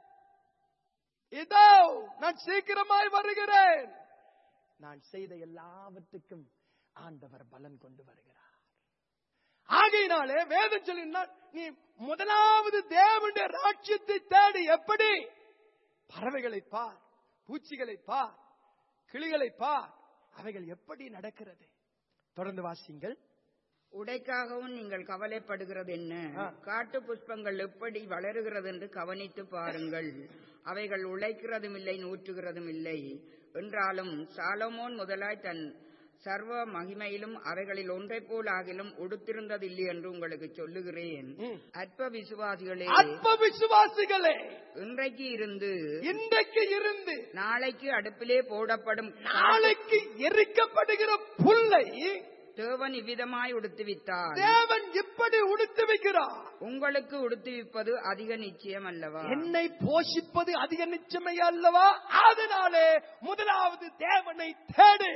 இதோ நான் சீக்கிரமாய் வருகிறேன். நான் செய்த எல்லாவற்றுக்கும் ஆண்டவர் பலன் கொண்டு வருகிறார். ஆகையினாலே வேதம் சொல்லினால், நீ முதலாவது தேவனுடைய ராஜ்யத்தை தேடி. எப்படி? பறவைகளை பார், பூச்சிகளை பார், கிளிகளை பார், அவைகள் எப்படி நடக்கிறது. தொடர்ந்து வாசிங்கள். உடைக்காகவும் நீங்கள் கவலைப்படுகிறது என்ன? காட்டு புஷ்பங்கள் எப்படி வளருகிறது என்று கவனித்து பாருங்கள். அவைகள் உழைக்கிறதும் இல்லை, நூற்றுகிறதும் இல்லை. என்றாலும் சாலமோன் முதலாய் தன் சர்வ மகிமையிலும் அவைகளில் ஒன்றை போல் ஆகிலும் உடுத்திருந்ததில்லை என்று உங்களுக்கு சொல்லுகிறேன். அற்ப விசுவாசிகளே, அற்ப விசுவாசிகளே, இன்றைக்கு இருந்து இன்றைக்கு இருந்து நாளைக்கு அடுப்பிலே போடப்படும் நாளைக்கு எரிக்கப்படுகிற புல்லை தேவன் இவ்விதமாய் உடுத்துவித்தார். தேவன் இப்படி உடுத்துவிக்கிறார். உங்களுக்கு உடுத்துவிப்பது அதிக நிச்சயம் அல்லவா? என்னை போஷிப்பது அதிக நிச்சயமே அல்லவா? அதனாலே முதலாவது தேவனை தேடு,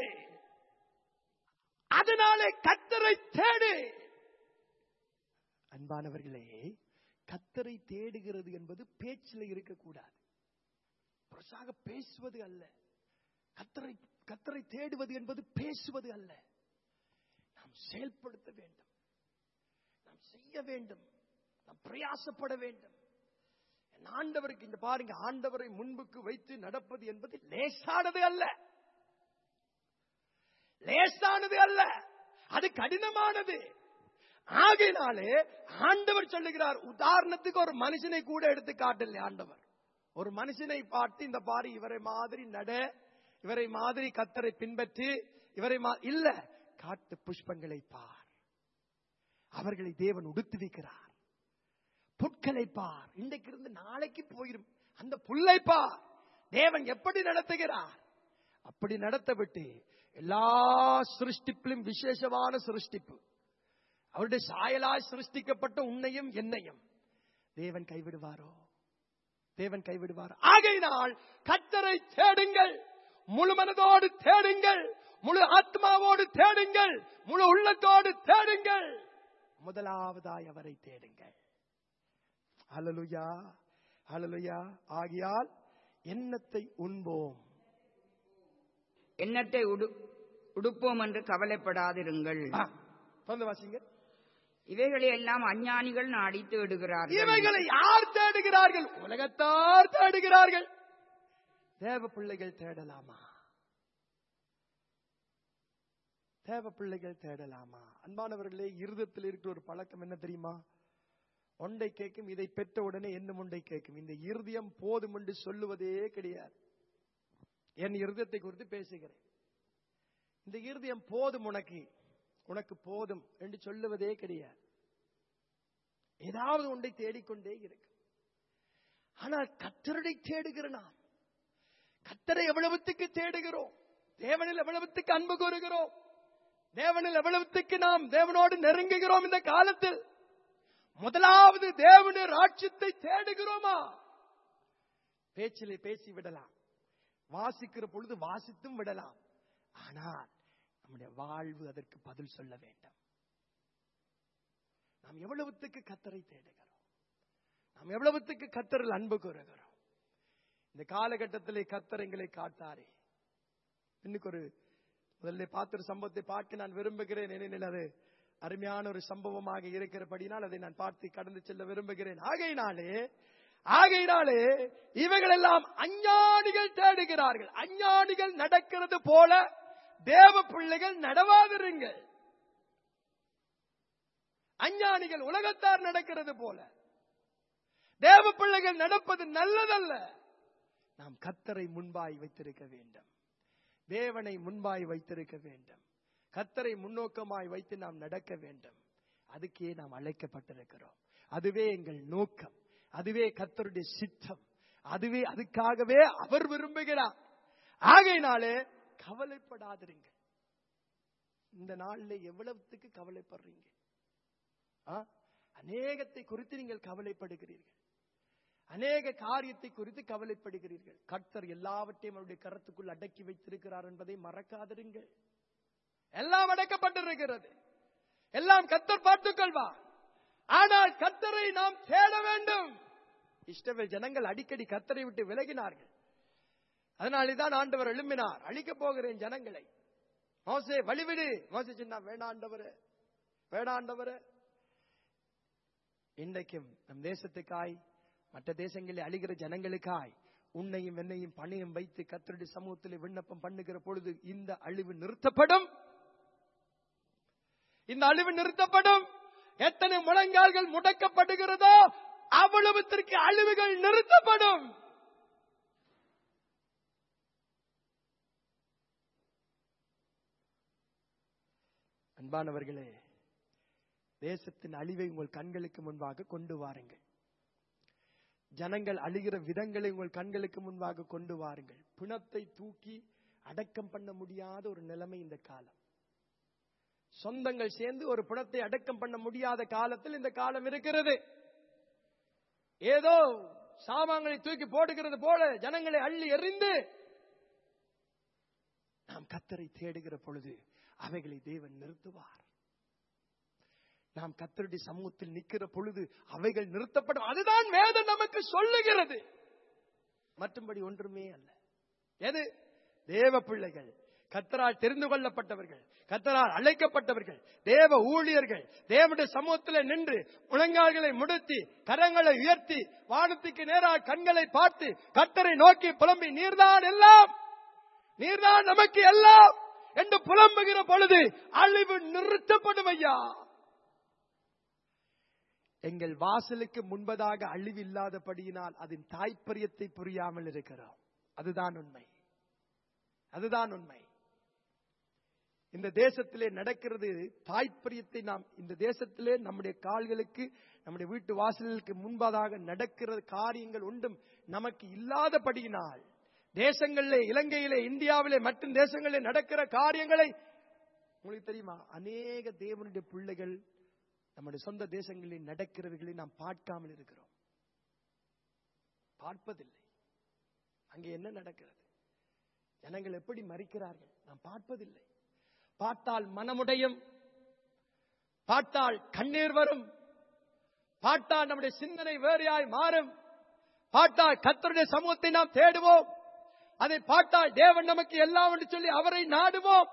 அதனாலே கர்த்தரை தேடு. அன்பானவர்களே, கர்த்தரை தேடுகிறது என்பது பேச்சில் இருக்கக்கூடாது, பிரசாக பேசுவது அல்ல. கர்த்தரை கர்த்தரை தேடுவது என்பது பேசுவது அல்ல. நாம் செயல்படுத்த வேண்டும், நாம் செய்ய வேண்டும், நாம் பிரயாசப்பட வேண்டும். ஆண்டவருக்கு இந்த பாருங்க, ஆண்டவரை முன்புக்கு வைத்து நடப்பது என்பது லேசானது அல்ல, லேசானது அல்ல, அது கடினமானது. ஆகையினாலே ஆண்டவர் சொல்லுகிறார், உதாரணத்துக்கு ஒரு மனுஷனை கூட எடுத்து காட்டல. ஆண்டவர் ஒரு மனுஷனை பார்த்து இந்த பாரு இவரை மாதிரி நட, இவரை மாதிரி கர்த்தரை பின்பற்றி, இவரை இல்ல, காட்டு புஷ்பங்களை பார், அவர்களை தேவன் உடுத்துவிக்கிறார். புட்களை பார், இன்றைக்கு இருந்து நாளைக்கு போயிடும், அந்த புல்லை பார், தேவன் எப்படி நடத்துகிறார். அப்படி நடத்த விட்டு எல்லா சிருஷ்டிப்பிலும் விசேஷமான சிருஷ்டிப்பு, அவருடைய சாயலாய் சிருஷ்டிக்கப்பட்ட உன்னையும் என்னையும் தேவன் கைவிடுவாரோ? தேவன் கைவிடுவாரோ? ஆகையினால் கர்த்தரை தேடுங்கள், முழு மனதோடு தேடுங்கள், முழு ஆத்மாவோடு தேடுங்கள், முழு உள்ளத்தோடு தேடுங்கள். முதலாவதாய் அவரை தேடுங்கள். ஹல்லேலூயா, ஹல்லேலூயா. ஆகியால் எண்ணத்தை உண்போம், எண்ணத்தை உடுப்போம் என்று கவலைப்படாதிருங்கள். இவைகளை எல்லாம் அஞ்ஞானிகள் நாடி தேடுகிறார்கள். இவைகளை யார் தேடுகிறார்கள்? உலகத்தார் தேடுகிறார்கள். தேவ பிள்ளைகள் தேடலாமா? தேவ பிள்ளைகள் தேடலாமா? அன்பானவர்களே, இருதயத்தில் இருக்கிற ஒரு பழக்கம் என்ன தெரியுமா? ஒன்றை கேட்கும், இதை பெற்ற உடனே என்ன ஒன்றை கேட்கும். இந்த இருதயம் போதும் என்று சொல்லுவதே கிடையாது. என் இருதயத்தை குறித்து பேசுகிறேன். இந்த இருதயம் போதும், உனக்கு உனக்கு போதும் என்று சொல்லுவதே கிடையாது. ஏதாவது ஒன்றை தேடிக்கொண்டே இருக்கு. ஆனால் கர்த்தரை தேடுகிற நாம், கர்த்தரை எவ்வளவுத்துக்கு தேடுகிறோம், தேவனில் எவ்வளவுத்துக்கு அன்பு கூறுகிறோம், தேவனில் எவ்வளவுத்துக்கு நாம் தேவனோடு நெருங்குகிறோம். இந்த காலத்தில் முதலாவது தேவனுடைய ராஜ்யத்தை தேடுகிறோமா? பேச்சிலே பேசி விடலாம், வாசிக்கிற பொழுது வாசித்தும் விடலாம், ஆனால் நம்முடைய வாழ்வு அதற்கு பதில் சொல்ல வேண்டும். நாம் எவ்வளவுத்துக்கு கர்த்தரை தேடுகிறோம், நாம் எவ்வளவுத்துக்கு கர்த்தரில் அன்பு கூறுகிறோம். இந்த காலகட்டத்திலே கர்த்தர் எங்களை காட்டாரே. இன்னைக்கு ஒரு முதல்ல பார்த்த ஒரு சம்பவத்தை பார்க்க நான் விரும்புகிறேன். ஏனெனில் அது அருமையான ஒரு சம்பவமாக இருக்கிறபடினால் அதை நான் பார்த்து கடந்து செல்ல விரும்புகிறேன். ஆகையினாலே ஆகையினாலே இவைகள் எல்லாம் அஞ்ஞானிகள் தேடுகிறார்கள். அஞ்ஞானிகள் நடக்கிறது போல தேவ பிள்ளைகள் நடவாதிருங்கள். அஞ்ஞானிகள் உலகத்தார் நடக்கிறது போல தேவ பிள்ளைகள் நடப்பது நல்லதல்ல. நாம் கர்த்தரை முன்பாய் வைத்திருக்க வேண்டும், தேவனை முன்பாய் வைத்திருக்க வேண்டும், கர்த்தரை முன்னோக்கமாய் வைத்து நாம் நடக்க வேண்டும். அதுக்கே நாம் அழைக்கப்பட்டிருக்கிறோம். அதுவே எங்கள் நோக்கம், அதுவே கர்த்தருடைய சித்தம், அதுவே அதுக்காகவே அவர் விரும்புகிறார். ஆகையினாலே கவலைப்படாதிருங்க. இந்த நாளிலே எவ்வளவுத்துக்கு கவலைப்படுறீங்க? அநேகத்தை குறித்து நீங்கள் கவலைப்படுகிறீர்கள், அநேக காரியத்தை குறித்து கவலைப்படுகிறீர்கள். கர்த்தர் எல்லாவற்றையும் அவருடைய கரத்துக்குள் அடக்கி வைத்திருக்கிறார் என்பதை மறக்காதிருங்கள். எல்லாம் அடக்கப்பட்டிருக்கிறது, எல்லாம் கர்த்தர் பார்த்துக் கொள்வார். ஆனால் கர்த்தரை நாம் தேட வேண்டும். இஸ்ரவேல் ஜனங்கள் அடிக்கடி கர்த்தரை விட்டு விலகினார்கள். அதனால்தான் ஆண்டவர் எழும்பினார், அழிக்க போகிறேன் ஜனங்களை, மோசே வழிவிடு. மோசே சொன்னா வேண்டாண்டவரே, வேண்டாண்டவரே. இன்றைக்கும் நம் தேசத்துக்காய், மற்ற தேசங்களில் அழிகிற ஜனங்களுக்காய் உன்னையும் என்னையும் பணியும் வைத்து கர்த்தருடைய சமூகத்தில் விண்ணப்பம் பண்ணுகிற பொழுது இந்த அழிவு நிறுத்தப்படும், இந்த அழிவு நிறுத்தப்படும். எத்தனை முழங்கால்கள் முடக்கப்படுகிறதோ அவ்வளவுத்திற்கு அழிவுகள் நிறுத்தப்படும். அன்பானவர்களே, தேசத்தின் அழிவை உங்கள் கண்களுக்கு முன்பாக கொண்டு வாருங்கள். ஜனங்கள் அழிகிற விதங்களை உங்கள் கண்களுக்கு முன்பாக கொண்டு வாருங்கள். பிணத்தை தூக்கி அடக்கம் பண்ண முடியாத ஒரு நிலைமை இந்த காலம். சொந்தங்கள் சேர்ந்து ஒரு பிணத்தை அடக்கம் பண்ண முடியாத காலத்தில் இந்த காலம் இருக்கிறது. ஏதோ சாமான்களை தூக்கி போடுகிறது போல ஜனங்களை அள்ளி எறிந்து நாம் கர்த்தரை தேடுகிற பொழுது அவைகளை தேவன் நிறுத்துவார். நாம் கர்த்தருடைய சமூகத்தில் நிற்கிற பொழுது அவைகள் நிறுத்தப்படும். அதுதான் வேதம் நமக்கு சொல்லுகிறது, மற்றும்படி ஒன்றுமே அல்ல. எது? தேவ பிள்ளைகள், கர்த்தரால் தெரிந்து கொள்ளப்பட்டவர்கள், கர்த்தரால் அழைக்கப்பட்டவர்கள், தேவ ஊழியர்கள் தேவனுடைய சமூகத்தில் நின்று முழங்கால்களை முடத்தி கரங்களை உயர்த்தி வானத்துக்கு நேராக கண்களை பார்த்து கர்த்தரை நோக்கி புலம்பி, நீர்தான் எல்லாம், நீர்தான் நமக்கு எல்லாம் என்று புலம்புகிற பொழுது அழிவு நிறுத்தப்படும். ஐயா, எங்கள் வாசலுக்கு முன்பதாக அழிவு இல்லாதபடியினால் அதன் தாய்ப்பரியத்தை புரியாமல் இருக்கிறோம். அதுதான் உண்மை, அதுதான் உண்மை. இந்த தேசத்திலே நடக்கிறது தாய்ப்பரியத்தை நாம் இந்த தேசத்திலே நம்முடைய கால்களுக்கு நம்முடைய வீட்டு வாசலுக்கு முன்பதாக நடக்கிற காரியங்கள் ஒன்றும் நமக்கு இல்லாதபடியினால் தேசங்களிலே, இலங்கையிலே, இந்தியாவிலே மற்றும் தேசங்களிலே நடக்கிற காரியங்களை உங்களுக்கு தெரியுமா? அநேக தேவனுடைய பிள்ளைகள் நம்முடைய சொந்த தேசங்களில் நடக்கிறவர்களை நாம் பார்க்காமல் இருக்கிறோம், பார்ப்பதில்லை. அங்கே என்ன நடக்கிறது, ஜனங்கள் எப்படி மரிக்கிறார்கள் நாம் பார்ப்பதில்லை. பார்த்தால் மனமுடையும், பார்த்தால் கண்ணீர் வரும், பார்த்தால் நம்முடைய சிந்தனை வேறையாய் மாறும், பார்த்தால் கர்த்தருடைய சமூகத்தை நாம் தேடுவோம், அதை பார்த்தால் தேவன் நமக்கு எல்லாம் என்று சொல்லி அவரை நாடுவோம்.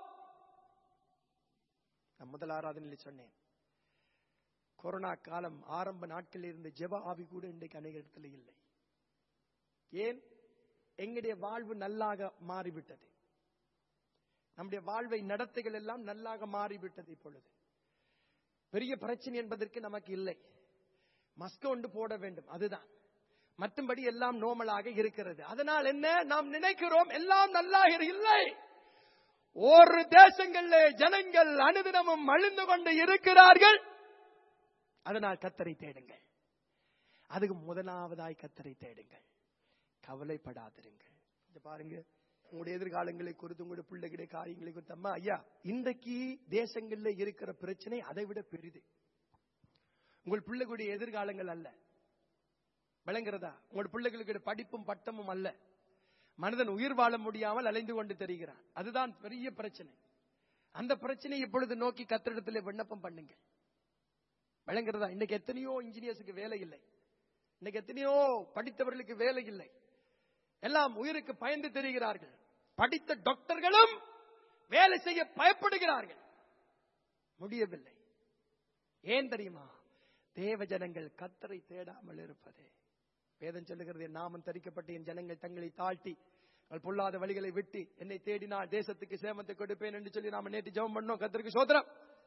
நான் முதல் ஆராதனையில் சொன்னேன், கொரோனா காலம் ஆரம்ப நாட்களில் இருந்த ஜெப ஆவி கூட இன்றைக்கு அநேக இடத்துல இல்லை. ஏன்? எங்களுடைய வாழ்வு நல்லாக மாறிவிட்டது, நம்முடைய வாழ்வை நடத்தைகள் எல்லாம் நல்லாக மாறிவிட்டது. இப்பொழுது பெரிய பிரச்சனை என்பதற்கு நமக்கு இல்லை. மஸ்க் ஒன்று போட வேண்டும், அதுதான். மற்றும்படி எல்லாம் நோமலாக இருக்கிறது. அதனால் என்ன, நாம் நினைக்கிறோம் எல்லாம் நல்லாக இல்லை. ஒரு தேசங்களிலே ஜனங்கள் அனுதினமும் அழிந்து கொண்டு இருக்கிறார்கள். அதனால் கர்த்தரை தேடுங்கள். அதுக்கு முதலாவதாய் கர்த்தரை தேடுங்கள், கவலைப்படாதிருங்கள். பாருங்க, உங்களுடைய எதிர்காலங்களை குறித்து, உங்களுடைய பிள்ளைகளுடைய காரியங்களை குறித்து, அம்மா ஐயா, இன்றைக்கு தேசங்கள்ல இருக்கிற பிரச்சனை அதை விட பெரிது. உங்கள் பிள்ளைகளுடைய எதிர்காலங்கள் அல்ல, விளங்குறதா? உங்களுடைய பிள்ளைகளுடைய படிப்பும் பட்டமும் அல்ல. மனிதன் உயிர் வாழ முடியாமல் அலைந்து கொண்டு தெரிகிறான், அதுதான் பெரிய பிரச்சனை. அந்த பிரச்சனை இப்பொழுது நோக்கி கர்த்தரிடத்தில் விண்ணப்பம் பண்ணுங்க, விளங்குறதா? இன்னைக்கு எத்தனையோ இன்ஜினியர்ஸுக்கு வேலை இல்லை, இன்னைக்கு எத்தனையோ படித்தவர்களுக்கு வேலை இல்லை, எல்லாம் உயிருக்கு பயந்து தெரிகிறார்கள். படித்த டாக்டர்களும் வேலை செய்ய பயப்படுகிறார்கள், முடியவில்லை. ஏன் தெரியுமா? தேவ ஜனங்கள் கர்த்தரை தேடாமல் இருப்பதே. வேதம் சொல்லுகிறது, என் நாமம் தரிக்கப்பட்ட என் ஜனங்கள் தங்களை தாழ்த்தி பொல்லாத வழிகளை விட்டு என்னை தேடினால் தேசத்துக்கு சேமத்தை கொடுப்பேன் என்று சொல்லி நாம நேற்று ஜெபம் பண்ணோம். கர்த்தருக்கு சோதரம்.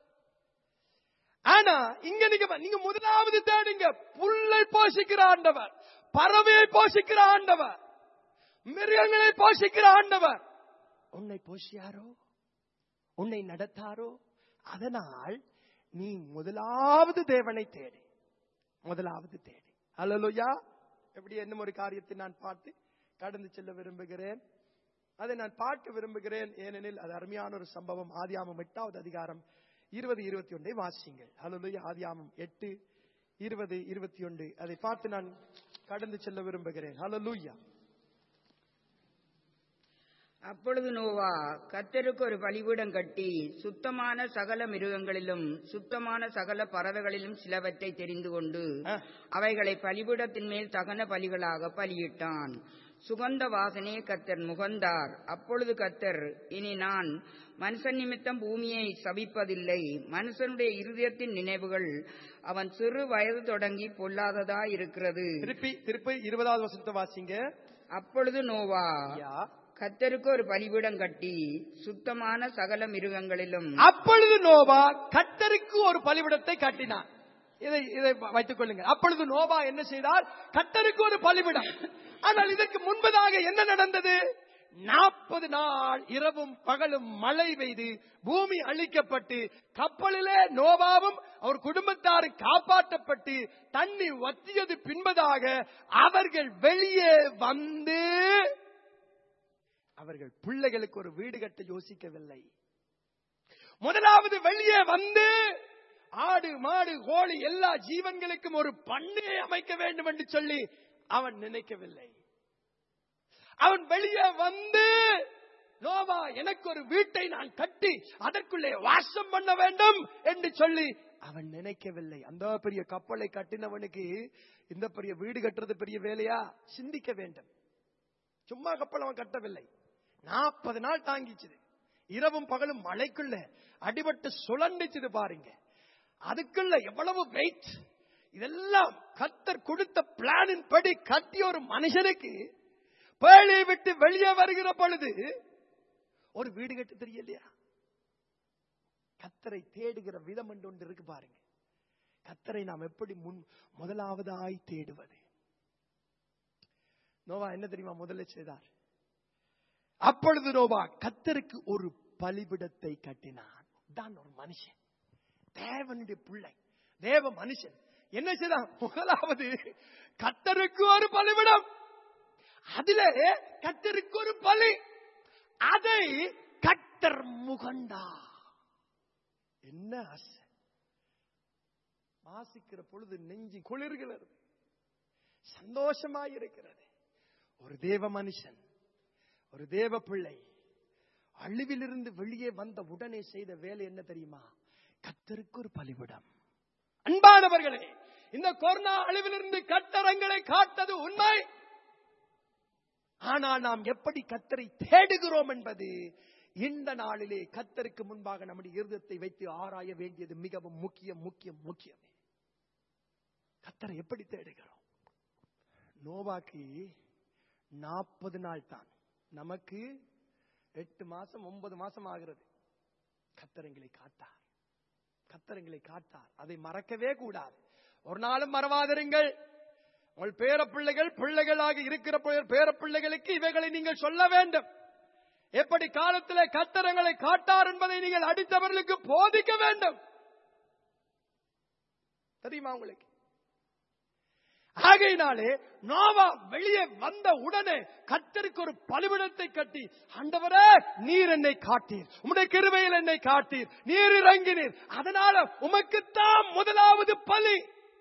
ஆனா இங்க நீங்க நீங்க முதலாவது தேடுங்க, புல்லை போஷிக்கிற ஆண்டவர், பறவையை போஷிக்கிற ஆண்டவர், மிருகங்களை போஷிக்கிற ஆண்டவர் உன்னை போஷியாரோ, உன்னை நடத்தாரோ? அதனால் நீ முதலாவது தேவனை தேடு, முதலாவது தேடு. அல்லேலூயா. எப்படி என்னும் ஒரு காரியத்தை நான் பார்த்து கடந்து செல்ல விரும்புகிறேன், அதை நான் பார்க்க விரும்புகிறேன். ஏனெனில் அது அருமையான ஒரு சம்பவம். ஆதியாமம் எட்டாவது அதிகாரம் இருபது இருபத்தி ஒன்றை வாசியுங்கள். அல்லேலூயா. ஆதியாமம் எட்டு இருபது இருபத்தி ஒன்று அதை பார்த்து நான் கடந்து செல்ல விரும்புகிறேன். அல்லேலூயா. அப்பொழுது நோவா கர்த்தருக்கு ஒரு பலிபீடம் கட்டி சுத்தமான சகல மிருகங்களிலும் சுத்தமான சகல பறவைகளிலும் சிலவற்றை தெரிந்து கொண்டு அவைகளை பலிபீடத்தின் மேல் தகன பலிகளாக பலியிட்டான். சுகந்த வாசனையை கர்த்தர் முகந்தார். அப்பொழுது கர்த்தர், இனி நான் மனுஷன் நிமித்தம் பூமியை சபிப்பதில்லை, மனுஷனுடைய இருதயத்தின் நினைவுகள் அவன் சிறு வயது தொடங்கி பொல்லாததா இருக்கிறது. திருப்பி திருப்பி இருபதாவது வசனத்தை வாசிங்க. அப்பொழுது நோவா கர்த்தருக்கு ஒரு பலிபீடம் கட்டி சுத்தமான சகல மிருகங்களிலும். அப்பொழுது நோவா கர்த்தருக்கு ஒரு பலிபீடத்தை கட்டினான். இதை இதை வைத்துக் கொள்ளுங்க. அப்பொழுது நோவா என்ன செய்தால்? கர்த்தருக்கு ஒரு பலிபீடம். ஆனால் இதற்கு முன்பதாக என்ன நடந்தது? நாற்பது நாள் இரவும் பகலும் மழை பெய்து பூமி அழிக்கப்பட்டு கப்பலிலே நோவாவும் அவர் குடும்பத்தாரும் காப்பாற்றப்பட்டு தண்ணி வற்றியது பின்பதாக அவர்கள் வெளியே வந்து அவர்கள் பிள்ளைகளுக்கு ஒரு வீடு கட்ட யோசிக்கவில்லை. முதலாவது வெளியே வந்து ஆடு மாடு கோழி எல்லா ஜீவன்களுக்கும் ஒரு பண்ணையை அமைக்க வேண்டும் என்று சொல்லி அவன் நினைக்கவில்லை. அவன் வெளியே வந்து நோவா எனக்கு ஒரு வீட்டை நான் கட்டி அதற்குள்ளே வாசம் பண்ண வேண்டும் என்று சொல்லி அவன் நினைக்கவில்லை. அந்த பெரிய கப்பலை கட்டினவனுக்கு இந்த பெரிய வீடு கட்டுறது பெரிய வேலையா? சிந்திக்க வேண்டும். சும்மா கப்பல் அவன் கட்டவில்லை. நாற்பது நாள் தாங்கிச்சது. இரவும் பகலும் மழைக்குள்ள அடிபட்டு சுழண்டிச்சது பாருங்க. அதுக்குள்ள எவ்வளவு வெயிட். இதெல்லாம் கர்த்தர் கொடுத்த பிளானின் படி கட்டிய ஒரு மனுஷனுக்கு பேழையை விட்டு வெளியே வருகிற பொழுது ஒரு வீடு கட்ட தெரியலையா? கர்த்தரை தேடுகிற விதம் என்று ஒன்று இருக்கு பாருங்க. கர்த்தரை நாம் எப்படி முன் முதலாவதாய் தேடுவது? நோவா என்ன தெரியுமா முதல்ல செய்தார்? அப்பொழுது நோவா கர்த்தருக்கு ஒரு பலிபீடத்தை கட்டினான். தான் ஒரு மனுஷன், தேவனுடைய பிள்ளை, தேவ மனுஷன் என்ன செய்தான்? முதலாவது கர்த்தருக்கு ஒரு பலிபீடம், அதிலே கர்த்தருக்கு ஒரு பலி, அதை கர்த்தர் முகண்டா. என்ன ஆசை! வாசிக்கிற பொழுது நெஞ்சு குளிர்கிறது, சந்தோஷமாயிருக்கிறது. ஒரு தேவ மனுஷன், ஒரு தேவ பிள்ளை அழிவிலிருந்து வெளியே வந்த உடனே செய்த வேலை என்ன தெரியுமா? கர்த்தருக்கு ஒரு பலிபீடம். அன்பானவர்களே, இந்த கொரோனா அழிவிலிருந்து கர்த்தரங்களை காட்டது உண்மை. ஆனால் நாம் எப்படி கர்த்தரை தேடுகிறோம் என்பது இந்த நாளிலே கர்த்தருக்கு முன்பாக நம்முடைய இருதயத்தை வைத்து ஆராய வேண்டியது மிகவும் முக்கியம் முக்கியம் முக்கியமே. கர்த்தரை எப்படி தேடுகிறோம்? நோவாக்கு நாற்பது நாள் தான், நமக்கு எட்டு மாசம் ஒன்பது மாசம் ஆகிறது. கர்த்தரங்களை காத்தார், கர்த்தரங்களை காத்தார். அதை மறக்கவே கூடாது. ஒரு நாளும் மறவாதிருங்கள். உங்கள் பேர பிள்ளைகள் பிள்ளைகளாக இருக்கிற பேர பிள்ளைகளுக்கு இவைகளை நீங்கள் சொல்ல வேண்டும். எப்படி காலத்திலே கர்த்தரங்களை காட்டார் என்பதை நீங்கள் அடித்தவர்களுக்கு போதிக்க வேண்டும். தெரியுமா உங்களுக்கு? ஆகையினாலே நோவா வெளியே வந்த உடனே கர்த்தருக்கு ஒரு பலிபீடத்தை கட்டி, ஆண்டவரே நீர் என்னை காட்டீர், உம்முடைய கிருபையில் என்னை காட்டீர், நீர் இறங்கினீர், அதனால உமக்குத்தான் முதலாவது பலி.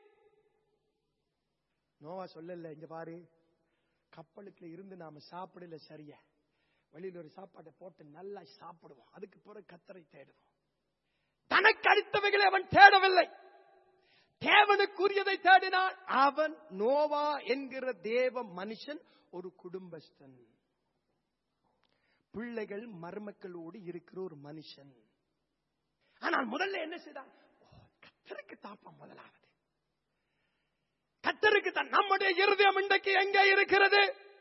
நோவா சொல்லல, இங்க பாரு, கப்பலுக்குள்ள இருந்து நாம சாப்பிடல சரியா, வெளியில ஒரு சாப்பாட்டை போட்டு நல்லா சாப்பிடுவோம், அதுக்கு பிறகு கர்த்தரை தேடுவோம். தனக்கு அளித்தவைகளை அவன் தேடவில்லை, தேவனுக்குரியதை தேடினான். அவன் நோவா என்கிற தேவ மனுஷன் ஒரு குடும்பஸ்தன், பிள்ளைகள் மருமக்களோடு இருக்கிற ஒரு மனுஷன். ஆனால் முதல்ல என்ன செய்தான்? கர்த்தருக்கு தாப்பம் முதலாவது. கர்த்தருக்கு தான். நம்முடைய இருதயம் இன்றைக்கு எங்கே இருக்கிறது?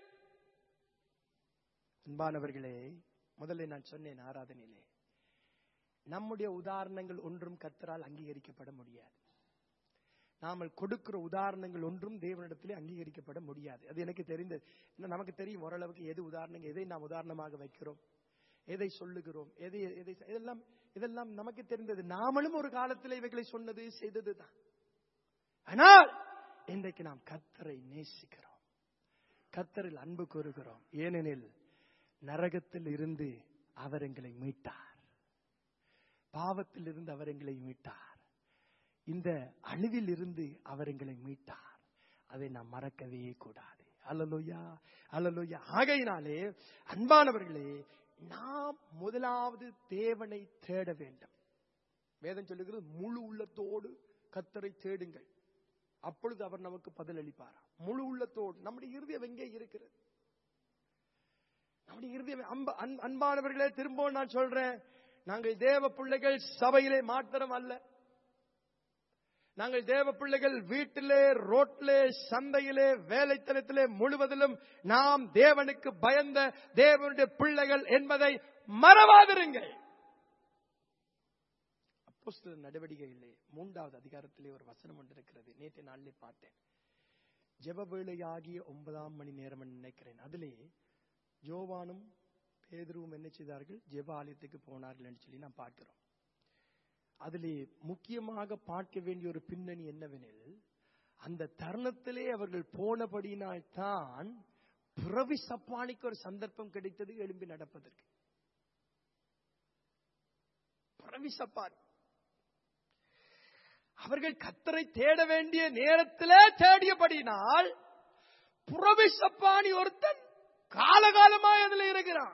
அன்பானவர்களே, முதல்ல நான் சொன்னேன் ஆராதனையிலே, நம்முடைய உதாரணங்கள் ஒன்றும் கர்த்தரால் அங்கீகரிக்கப்பட முடியாது. நாம கொடுக்கிற உதாரணங்கள் ஒன்றும் தேவனிடத்திலே அங்கீகரிக்கப்பட முடியாது. அது எனக்கு தெரிந்தது. நமக்கு தெரியும் ஓரளவுக்கு எது உதாரணங்கள், எதை நாம் உதாரணமாக வைக்கிறோம், எதை சொல்லுகிறோம், எதை எதை இதெல்லாம் இதெல்லாம் நமக்கு தெரிந்தது. நாமளும் ஒரு காலத்தில் இவைகளை சொன்னது செய்ததுதான். ஆனால் இன்றைக்கு நாம் கர்த்தரை நேசிக்கிறோம், கர்த்தரில் அன்பு கூறுகிறோம். ஏனெனில் நரகத்தில் இருந்து அவர் எங்களை மீட்டார், பாவத்தில் இருந்து அவர் எங்களை மீட்டார், இந்த அழிவில் இருந்து அவர் எங்களை மீட்டார். அதை நாம் மறக்கவே கூடாது. அல்லேலூயா, அல்லேலூயா. ஆகையினாலே அன்பானவர்களே, நாம் முதலாவது தேவனை தேட வேண்டும். வேதம் சொல்லுகிறது, முழு உள்ளத்தோடு கர்த்தரை தேடுங்கள், அப்பொழுது அவர் நமக்கு பதில் அளிப்பார். முழு உள்ளத்தோடு. நம்முடைய இருதயம் எங்கே இருக்கிறது? நம்முடைய இருதயம் அன்பானவர்களே, திரும்பவும் நான் சொல்றேன், நாங்கள் தேவ பிள்ளைகள் சபையிலே மாத்திரம் அல்ல, நாங்கள் தேவ பிள்ளைகள் வீட்டிலே, ரோட்டிலே, சந்தையிலே, வேலைத்தலத்திலே முழுவதிலும் நாம் தேவனுக்கு பயந்த தேவனுடைய பிள்ளைகள் என்பதை மறவாதிருங்கள். அப்போஸ்தலர் நடவடிக்கையிலே மூன்றாவது அதிகாரத்திலே ஒரு வசனம் ஒன்று இருக்கிறது. நேற்று நாளிலே பார்த்தேன். ஜெப வேளையாகிய ஒன்பதாம் மணி நேரம் நினைக்கிறேன். அதிலே யோவானும் பேதுருவும் என்ன செய்தார்கள்? ஜெப ஆலயத்துக்கு போனார்கள் என்று சொல்லி நாம் பார்க்கிறோம். அதிலே முக்கியமாக பார்க்க வேண்டிய ஒரு பின்னணி என்னவெனில், அந்த தருணத்திலே அவர்கள் போனபடியினால் தான் பிறவி சப்பானிக்கு ஒரு சந்தர்ப்பம் கிடைத்தது எழும்பி நடப்பதற்கு. பிறவி சப்பானி அவர்கள் கர்த்தரை தேட வேண்டிய நேரத்திலே தேடியபடினால் பிறவி சப்பானி ஒருத்தன் காலகாலமாய் அதுல இருக்கிறான்.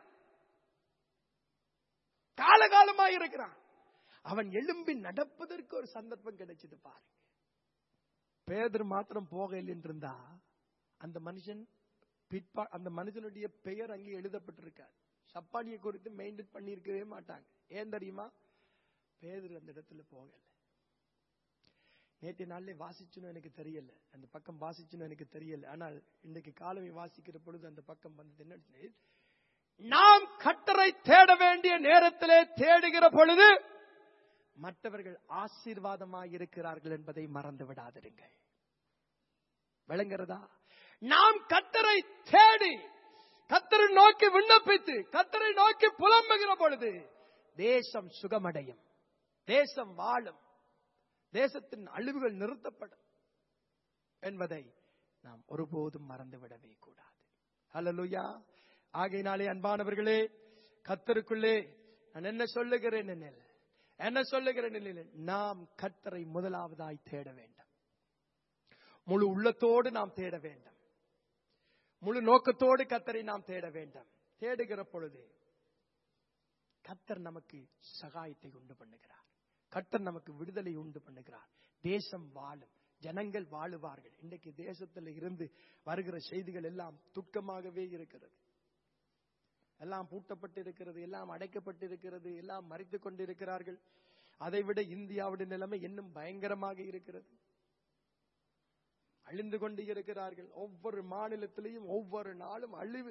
காலகாலமாய் இருக்கிறான். அவன் எழும்பி நடப்பதற்கு ஒரு சந்தர்ப்பம் கிடைச்சது பாருங்க. பேதுரு மாத்திரம் போகல என்றிருந்தா அந்த மனுஷன் பிற்பா அந்த மனுஷனுடைய பெயர் அங்கே எழுதப்பட்டிருக்கார். சப்பானியை குறித்து மெயின்டைன் பண்ணி இருக்கவே மாட்டாங்க. ஏன் தெரியுமா? பேதுரு அந்த இடத்துல போகல. நேற்று நாளிலே வாசிச்சுன்னு எனக்கு தெரியல, அந்த பக்கம் வாசிச்சுன்னு எனக்கு தெரியல. ஆனால் இன்றைக்கு காலமே வாசிக்கிற பொழுது அந்த பக்கம் வந்தது என்ன? நாம் கர்த்தரை தேட வேண்டிய நேரத்திலே தேடுகிற பொழுது மற்றவர்கள் ஆசீர்வாதமாக இருக்கிறார்கள் என்பதை மறந்து விடாதிருங்கள். விளங்குறதா? நாம் கர்த்தரை தேடி கர்த்தரை நோக்கி விண்ணப்பித்து கர்த்தரை நோக்கி புலம்புகிற பொழுது தேசம் சுகமடையும், தேசம் வாழும், தேசத்தின் அழிவுகள் நிறுத்தப்படும் என்பதை நாம் ஒருபோதும் மறந்துவிடவே கூடாது. ஹல்லேலூயா. ஆகையினாலே அன்பானவர்களே, கர்த்தருக்குள்ளே நான் என்ன சொல்லுகிறேன் எனில் என்ன சொல்லுகிறேன் எனில் நாம் கர்த்தரை முதலாவதாய் தேட வேண்டும். முழு உள்ளத்தோடு நாம் தேட வேண்டும். முழு நோக்கத்தோடு கர்த்தரை நாம் தேட வேண்டும். தேடுகிற பொழுது கர்த்தர் நமக்கு சகாயத்தை உண்டு பண்ணுகிறார். கர்த்தர் நமக்கு விடுதலை உண்டு பண்ணுகிறார். தேசம் வாழும், ஜனங்கள் வாழுவார்கள். இன்றைக்கு தேசத்தில் இருந்து வருகிற செய்திகள் எல்லாம் துக்கமாகவே இருக்கிறது. எல்லாம் பூட்டப்பட்டு இருக்கிறது, எல்லாம் அடைக்கப்பட்டு இருக்கிறது, எல்லாம் மறித்துக் கொண்டிருக்கிறார்கள். அதைவிட இந்தியாவுடைய நிலைமை இன்னும் பயங்கரமாக இருக்கிறது. அழிந்து கொண்டு இருக்கிறார்கள். ஒவ்வொரு மாநிலத்திலையும் ஒவ்வொரு நாளும் அழிவு.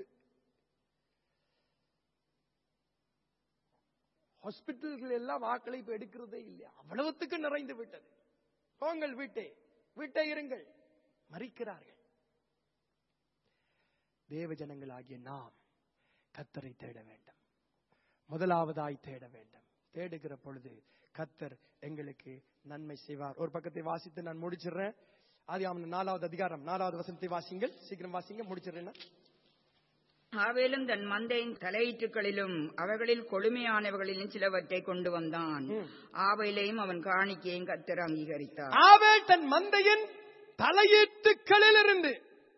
ஹாஸ்பிட்டல்கள் எல்லாம் வாக்களை இப்ப எடுக்கிறதே இல்லையா? அவ்வளவுத்துக்கு நிறைந்து விட்டது. போங்கள் வீட்டே, வீட்டை இருங்கள். மறிக்கிறார்கள். தேவ ஜனங்கள் ஆகிய நாம் கர்த்தரை தேட வேண்டும். முதலாவதாய் தேட வேண்டும். தேடுகிற பொழுது கர்த்தர் எங்களுக்கு நன்மை செய்வார். ஒரு பக்கத்தை வாசித்து நான் முடிச்சிடுறேன். ஆதியாகமம் நாலாவது அதிகாரம் நாலாவது வசனத்தை வாசிங்கள். சீக்கிரம் வாசிங்க, முடிச்சிடுறேன். ஆவேலும் தன் மந்தையின் தலையீற்றுகளிலும் அவர்களில் கொழுமையானவர்களிலும் சிலவற்றை கொண்டு வந்தான். ஆவேலையும் அவன் காணிக்கையும் கர்த்தர் அங்கீகரித்தார். ஆவேல் தன் மந்தையின் தலையீட்டுகளில் இருந்து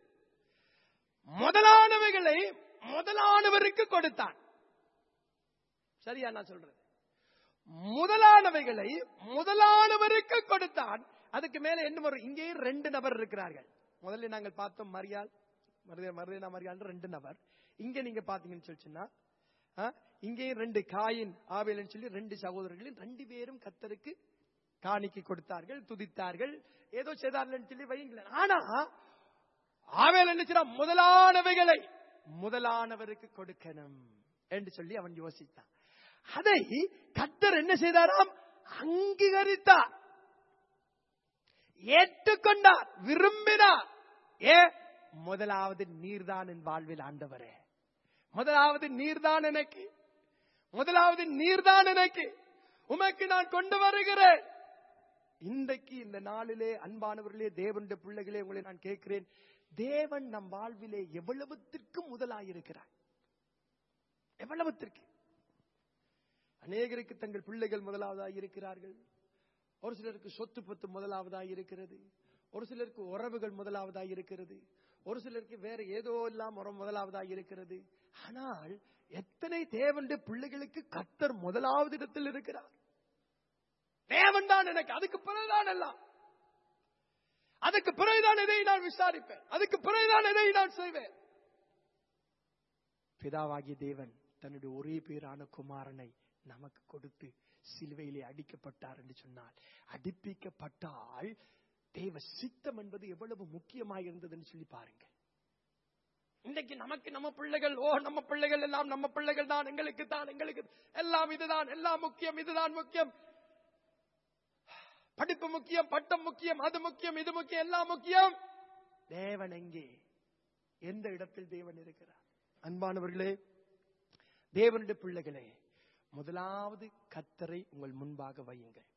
முதலானவைகளை முதலானவருக்கு கொடுத்தான். சரியா நான் சொல்றது? முதலானவைகளை முதலானவருக்கு கொடுத்தான். அதுக்கு மேல என்ன வரும்? இங்கே ரெண்டு நபர் இருக்கிறார்கள். முதல்ல நாங்கள் பார்த்தோம் மரியாள், மருதேனா மரியாள் ரெண்டு நபர். இங்க நீங்க பாத்தீங்கன்னு சொல்லிச்சுன்னா இங்கே ரெண்டு காயின் ஆவேல் சொல்லி ரெண்டு சகோதரர்களில் ரெண்டு பேரும் கர்த்தருக்கு காணிக்கை கொடுத்தார்கள், துதித்தார்கள், ஏதோ செய்தார்கள் சொல்லி வைங்களேன். ஆனா ஆவேல் என்ன செய்யறான்? முதலானவைகளை முதலானவருக்கு கொடுக்கணும் என்று சொல்லி அவன் யோசித்தான். அதை கர்த்தர் என்ன செய்தாராம்? அங்கீகரித்தார், ஏற்றுக்கொண்டார், விரும்பினார். ஏ முதலாவது நீர்தான் என் வாழ்வில் ஆண்டவரே, முதலாவது நீர்தான் எனக்கு, முதலாவது நீர்தான் எனக்கு, உமக்கு நான் கொண்டு வருகிறேன். இன்றைக்கு இந்த நாளிலே அன்பானவர்களே, தேவனுடைய பிள்ளைகளே, உங்களை நான் கேட்கிறேன், தேவன் நம் வாழ்விலே எவ்வளவுத்திற்கு முதலாயிருக்கிறார்? எவ்வளவுத்திற்கு? அநேகருக்கு தங்கள் பிள்ளைகள் முதலாவதாக இருக்கிறார்கள். ஒரு சிலருக்கு சொத்து பத்து முதலாவதாக இருக்கிறது. ஒரு சிலருக்கு உறவுகள் முதலாவதாக இருக்கிறது. ஒரு சிலருக்கு வேற ஏதோ எல்லாம் முதலாவதாக இருக்கிறது. ஆனால் எத்தனை தேவனுடைய பிள்ளைகளுக்கு கர்த்தர் முதலாவது இடத்தில் இருக்கிறார்? தேவன் தான் எனக்கு, அதுக்கு பிறகுதான் எல்லாம், அதுக்கு பிறகுதான் இதை நான் விசாரிப்பேன், அதுக்கு பிறகுதான் இதை நான் செய்வேன். பிதாவாகிய தேவன் தன்னுடைய ஒரே பேரான குமாரனை நமக்கு கொடுத்து சிலுவையிலே அடிக்கப்பட்டார் என்று சொன்னால், அடிப்பிக்கப்பட்டால் தேவ சித்தம் என்பது எவ்வளவு முக்கியமாக இருந்தது என்று சொல்லி பாருங்க. இன்றைக்கு நமக்கு நம்ம பிள்ளைகள், ஓ நம்ம பிள்ளைகள் எல்லாம் நம்ம பிள்ளைகள் தான், எங்களுக்கு தான், எங்களுக்கு எல்லாம் இதுதான், எல்லாம் முக்கியம், இதுதான் முக்கியம், படிப்பு முக்கியம், பட்டம் முக்கியம், அது முக்கியம், இது முக்கியம், எல்லாம் முக்கியம். தேவன் எங்கே? எந்த இடத்தில் தேவன் இருக்கிறார்? அன்பானவர்களே, தேவனுடைய பிள்ளைகளே, முதலாவது கர்த்தரை உங்கள் முன்பாக வையுங்கள்.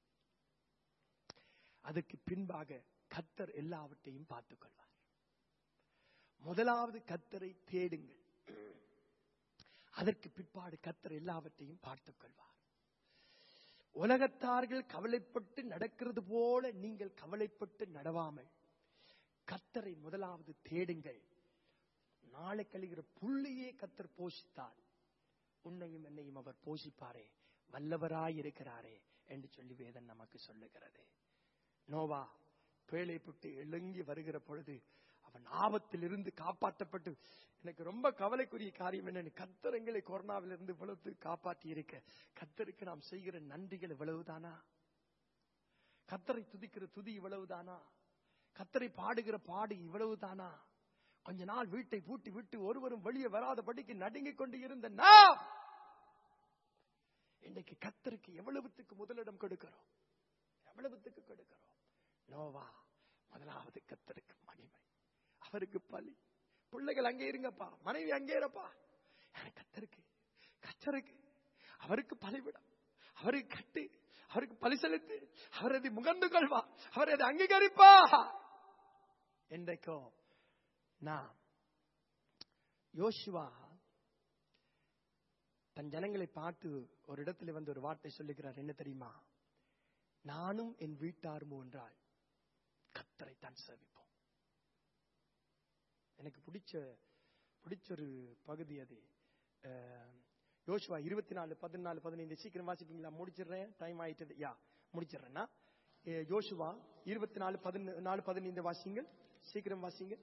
அதுக்கு பின்பாக கர்த்தர் எல்லாவற்றையும் பார்த்துக் கொள்வார். முதலாவது கர்த்தரை தேடுங்கள். அதற்கு பிற்பாடு கர்த்தர் எல்லாவற்றையும் பார்த்துக் கொள்வார். உலகத்தார்கள் கவலைப்பட்டு நடக்கிறது போல நீங்கள் கவலைப்பட்டு நடவாமல் கர்த்தரை முதலாவது தேடுங்கள். நாளை கழிகிற புள்ளியே கர்த்தர் போஷித்தார், உன்னையும் என்னையும் அவர் போஷிப்பாரே, வல்லவராயிருக்கிறாரே என்று சொல்லி வேதம் நமக்கு சொல்லுகிறது. நோவா பேழைப்பட்டு எழுங்கி வருகிற பொழுது அவன் ஆபத்தில் இருந்து காப்பாற்றப்பட்டு, எனக்கு ரொம்ப கவலைக்குரிய காரியம் என்னன்னு, கர்த்தர் எங்களை கொரோனாவிலிருந்து இவ்வளவு காப்பாற்றி இருக்க கர்த்தருக்கு நாம் செய்கிற நன்றிகள் இவ்வளவுதானா? கர்த்தரை துதிக்கிற துதி இவ்வளவுதானா? கர்த்தரை பாடுகிற பாடு இவ்வளவுதானா? கொஞ்ச நாள் வீட்டை பூட்டி விட்டு ஒருவரும் வெளியே வராதபடிக்கு நடுங்கிக் கொண்டு இருந்த நாம் இன்றைக்கு கர்த்தருக்கு எவ்வளவுத்துக்கு முதலிடம் கொடுக்கிறோம், எவ்வளவுத்துக்கு கொடுக்கிறோம். நோவா முதலாவது கர்த்தருக்கு மகிமை, அவருக்கு பலி. பிள்ளைகள் அங்கே இருங்கப்பா, மனைவி அங்கே இருப்பா, கர்த்தருக்கு கர்த்தருக்கு அவருக்கு பலிவிடம், அவருக்கு கட்டு, அவருக்கு பலி செலுத்து, அவர் அதை முகந்து கொள்வா, அவர் அதை அங்கீகரிப்பா. என்றைக்கோ நாம் யோசுவா தன் ஜனங்களை பார்த்து ஒரு இடத்துல வந்து ஒரு வார்த்தை சொல்லுகிறார். என்ன தெரியுமா? நானும் என் வீட்டாரும் என்றால் கர்த்தரை தான் சேவிப்போம். எனக்கு பிடிச்ச பிடிச்ச ஒரு பகுதி அது. யோசுவா இருபத்தி நாலு பதினாலு பதினைந்து சீக்கிரம் வாசிப்பீங்களா? முடிச்சிடுறேன், டைம் ஆயிட்டது. யா முடிச்சிடுறேன்னா, யோசுவா இருபத்தி நாலு பதினாலு பதினைந்து வாசிங்கள், சீக்கிரம் வாசிங்க,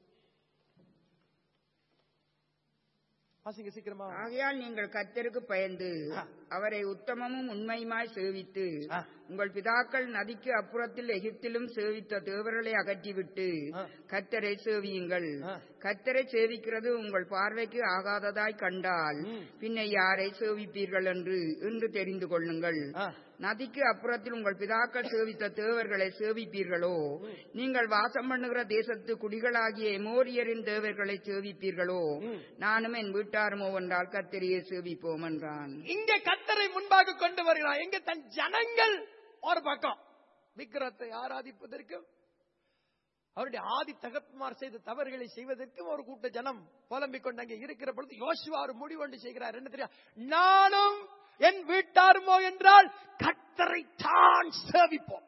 வாசிங்க சீக்கிரமா. ஆகையால் நீங்கள் கர்த்தருக்கு பயந்து அவரை உத்தமமும் உண்மையுமாய் சேவித்து உங்கள் பிதாக்கள் நதிக்கு அப்புறத்தில் எகிப்திலும் சேவித்த தேவர்களை அகற்றிவிட்டு கர்த்தரை சேவியுங்கள். கர்த்தரை சேவிக்கிறது உங்கள் பார்வைக்கு ஆகாததாய் கண்டால் பின்ன யாரை சேவிப்பீர்கள் என்று இன்று தெரிந்து கொள்ளுங்கள். நதிக்கு அப்புறத்தில் உங்கள் பிதாக்கள் சேவித்த தேவர்களை சேவிப்பீர்களோ, நீங்கள் வாசம் பண்ணுகிற தேசத்து குடிகளாகிய எமோரியரின் தேவர்களை சேவிப்பீர்களோ, நானும் என் வீட்டாருமோ என்றால் கர்த்தரையே சேவிப்போம் என்றான். இங்க கர்த்தரை முன்பாக கொண்டு வருகிறான். எங்க தன் ஜனங்கள் ஒரு பக்கம் விக்கிரத்தை ஆராதிப்பதற்கும் அவருடைய ஆதி தகப்பமார் செய்த தவறுகளை செய்வதற்கும் ஒரு கூட்ட ஜனம் புலம்பிக் கொண்டு அங்கே இருக்கிற பொழுது யோசுவா ஒரு முடிவு ஒன்று செய்கிறார். என்ன தெரியும்? நானும் என் வீட்டாருமோ என்றால் கர்த்தரை தான் சேவிப்போம்.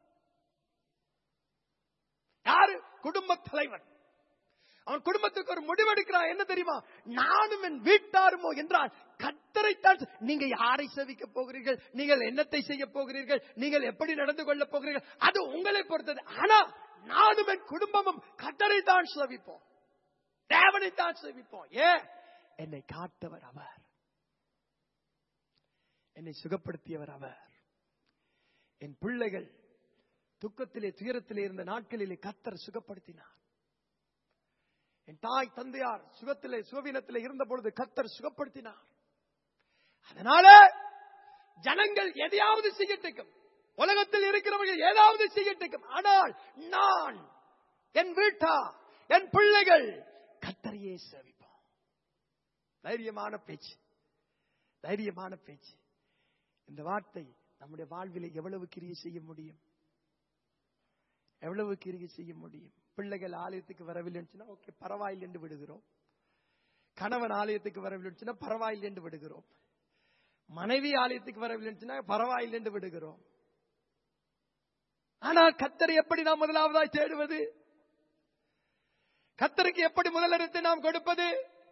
யாரு? குடும்ப தலைவன். அவன் குடும்பத்துக்கு ஒரு முடிவெடுக்கிறான். என்ன தெரியுமா? நானும் என் வீட்டாருமோ என்றால் கர்த்தரை தான். நீங்க யாரை சேவிக்க போகிறீர்கள், நீங்கள் என்னத்தை செய்ய போகிறீர்கள், நீங்கள் எப்படி நடந்து கொள்ள போகிறீர்கள், அது உங்களை பொறுத்தது. ஆனா நானும் என் குடும்பமும் கர்த்தரை தான் சேவிப்போம், தேவனை தான் சேவிப்போம். ஏன்? என்னை காத்தவர் அவர், என்னை சுகப்படுத்தியவர் அவர். என் பிள்ளைகள் துக்கத்திலே துயரத்திலே இருந்த நாட்களிலே கர்த்தர் சுகப்படுத்தினார். என் தாய் தந்தையார் சுகத்திலே சுகவீனத்திலே இருந்த பொழுது கர்த்தர் சுகப்படுத்தினார். அதனால ஜனங்கள் எதையாவது செய்யட்டும், உலகத்தில் இருக்கிறவர்கள் ஏதாவது செய்யட்டும், ஆனால் நான், என் வீட்டார், என் பிள்ளைகள் கர்த்தரையே சேவிப்போம். தைரியமான பேச்சு, தைரியமான பேச்சு. இந்த வார்த்தை நம்முடைய வாழ்விலே எவ்வளவு கிரியை செய்ய முடியும், எவ்வளவு கிரியை செய்ய முடியும். பிள்ளைகள் ஆலயத்துக்கு வரவில்லைன்னா ஓகே பரவாயில்லை என்று விடுகிறோம். கணவன் ஆலயத்துக்கு வரவில்லைன்னா பரவாயில்லை என்று விடுகிறோம். மனைவி ஆலயத்துக்கு வரவில்லைன்னா பரவாயில்லை என்று விடுகிறோம். ஆனால் கர்த்தரை எப்படி நாம் முதலாவதாய் தேடுவது? கர்த்தருக்கு எப்படி முதலிடத்தை நாம் கொடுப்பது?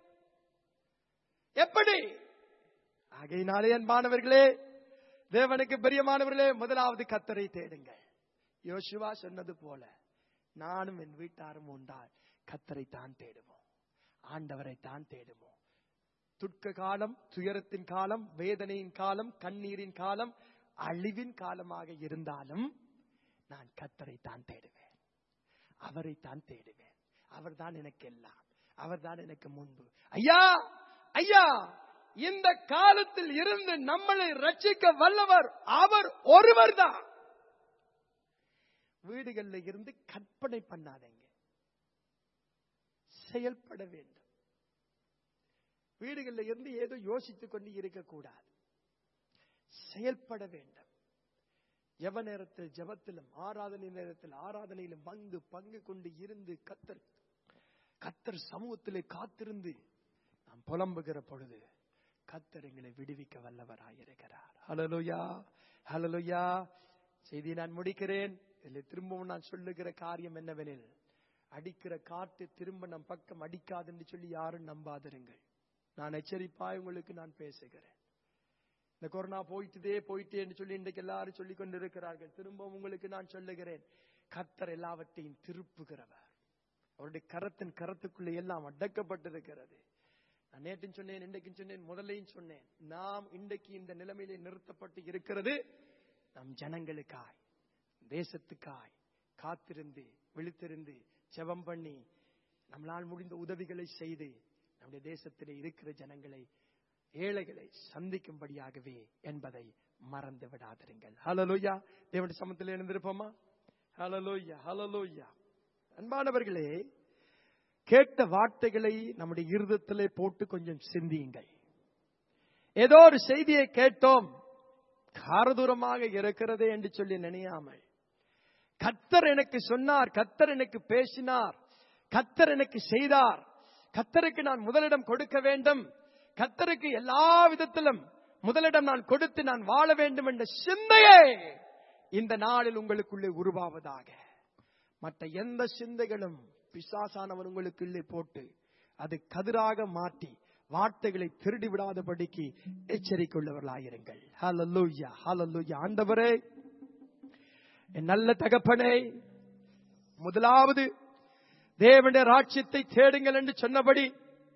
எப்படி? ஆகையினாலே அன்பானவர்களே, தேவனுக்கு பிரியமானவர்களே, முதலாவது கர்த்தரை தேடுங்கள். யோசுவா சொன்னது போல நானும் என் வீட்டாரும் உண்டால் கர்த்தரை தான் தேடுவோம், ஆண்டவரை தான் தேடுவோம். துக்க காலம், துயரத்தின் காலம், வேதனையின் காலம், கண்ணீரின் காலம், அழிவின் காலமாக இருந்தாலும் நான் கர்த்தரை தான் தேடுவேன், அவரை தான் தேடுவேன். அவர் தான் எனக்கு எல்லாம், அவர் தான் எனக்கு முன்பு. ஐயா ஐயா இந்த காலத்தில் இருந்து நம்மளை ரட்சிக்க வல்லவர் அவர் ஒருவர் தான். வீடுகளில் இருந்து கற்பனை பண்ணாதீங்க, செயல்பட வேண்டும். வீடுகளில் இருந்து ஏதோ யோசித்துக் கொண்டு இருக்கக்கூடாது. செயல்பட வேண்டும். எவ நேரத்தில் ஜெபத்திலும் ஆராதனை நேரத்தில் ஆராதனையிலும் வந்து பங்கு கொண்டு இருந்து கத்தர் கத்தர் சமூகத்திலே காத்திருந்து நாம் புலம்புகிற பொழுது கத்தர் எங்களை விடுவிக்க வல்லவராயிருக்கிறார். ஹல்லேலூயா, ஹல்லேலூயா. செய்தியை நான் முடிக்கிறேன். இதில் திரும்பவும் நான் சொல்லுகிற காரியம் என்னவெனில், அடிக்கிற காற்று திரும்ப நம் பக்கம் அடிக்காது என்று சொல்லி யாரும் நம்பாதிருங்கள். நான் எச்சரிப்பாய் உங்களுக்கு நான் பேசுகிறேன். இந்த கொரோனா போயிட்டுதே போயிட்டே என்று சொல்லி இன்றைக்கு எல்லாரும் சொல்லிக் கொண்டிருக்கிறார்கள். திரும்ப உங்களுக்கு நான் சொல்லுகிறேன், கர்த்தர் எல்லாவற்றையும் திருப்புகிறவர். அவருடைய கரத்தின் கரத்துக்குள்ளே எல்லாம் அடக்கப்பட்டிருக்கிறது. நான் நேற்று சொன்னேன், இன்றைக்கு சொன்னேன், முதலையும் சொன்னேன். நாம் இன்றைக்கு இந்த நிலைமையிலே நிறுத்தப்பட்டு இருக்கிறது நம் ஜனங்களுக்காய், தேசத்துக்காய் காத்திருந்து விழித்திருந்து ஜெபம் பண்ணி நம்மளால் முடிந்த உதவிகளை செய்து நம்முடைய தேசத்திலே இருக்கிற ஜனங்களை, ஏழைகளை சந்திக்கும்படியாகவே என்பதை மறந்து விடாதிருங்கள். ஹல்லேலூயா. தேவனுடைய சமூகத்தில் எழுந்திருப்போமா? ஹல்லேலூயா, ஹல்லேலூயா. அன்பானவர்களே, கேட்ட வார்த்தைகளை நம்முடைய இருதயத்திலே போட்டு கொஞ்சம் சிந்தியுங்கள். ஏதோ ஒரு செய்தியை கேட்டோம், காரதூரமாக இருக்கிறதே என்று சொல்லி நினையாமல், கர்த்தர் எனக்கு சொன்னார், கர்த்தர் எனக்கு பேசினார், கர்த்தர் எனக்கு செய்தார், கர்த்தருக்கு நான் முதலிடம் கொடுக்க வேண்டும், கர்த்தருக்கு எல்லா விதத்திலும் முதலிடம் நான் கொடுத்து நான் வாழ வேண்டும் என்ற சிந்தையே இந்த நாளில் உங்களுக்குள்ளே உருவாவதாக. மற்ற எந்த சிந்தைகளும் பிசாசானவன் உங்களுக்குள்ளே போட்டு அது கதிராக மாற்றி வார்த்தைகளை திருடி விடாதபடிக்கு எச்சரிக்கையுள்ளவர்களாயிருங்கள். ஹல்லேலூயா, ஹல்லேலூயா. ஆண்டவரே, என் நல்ல தகப்பனே, முதலாவது தேவனுடைய ராஜ்யத்தை தேடுங்கள் என்று சொன்னபடி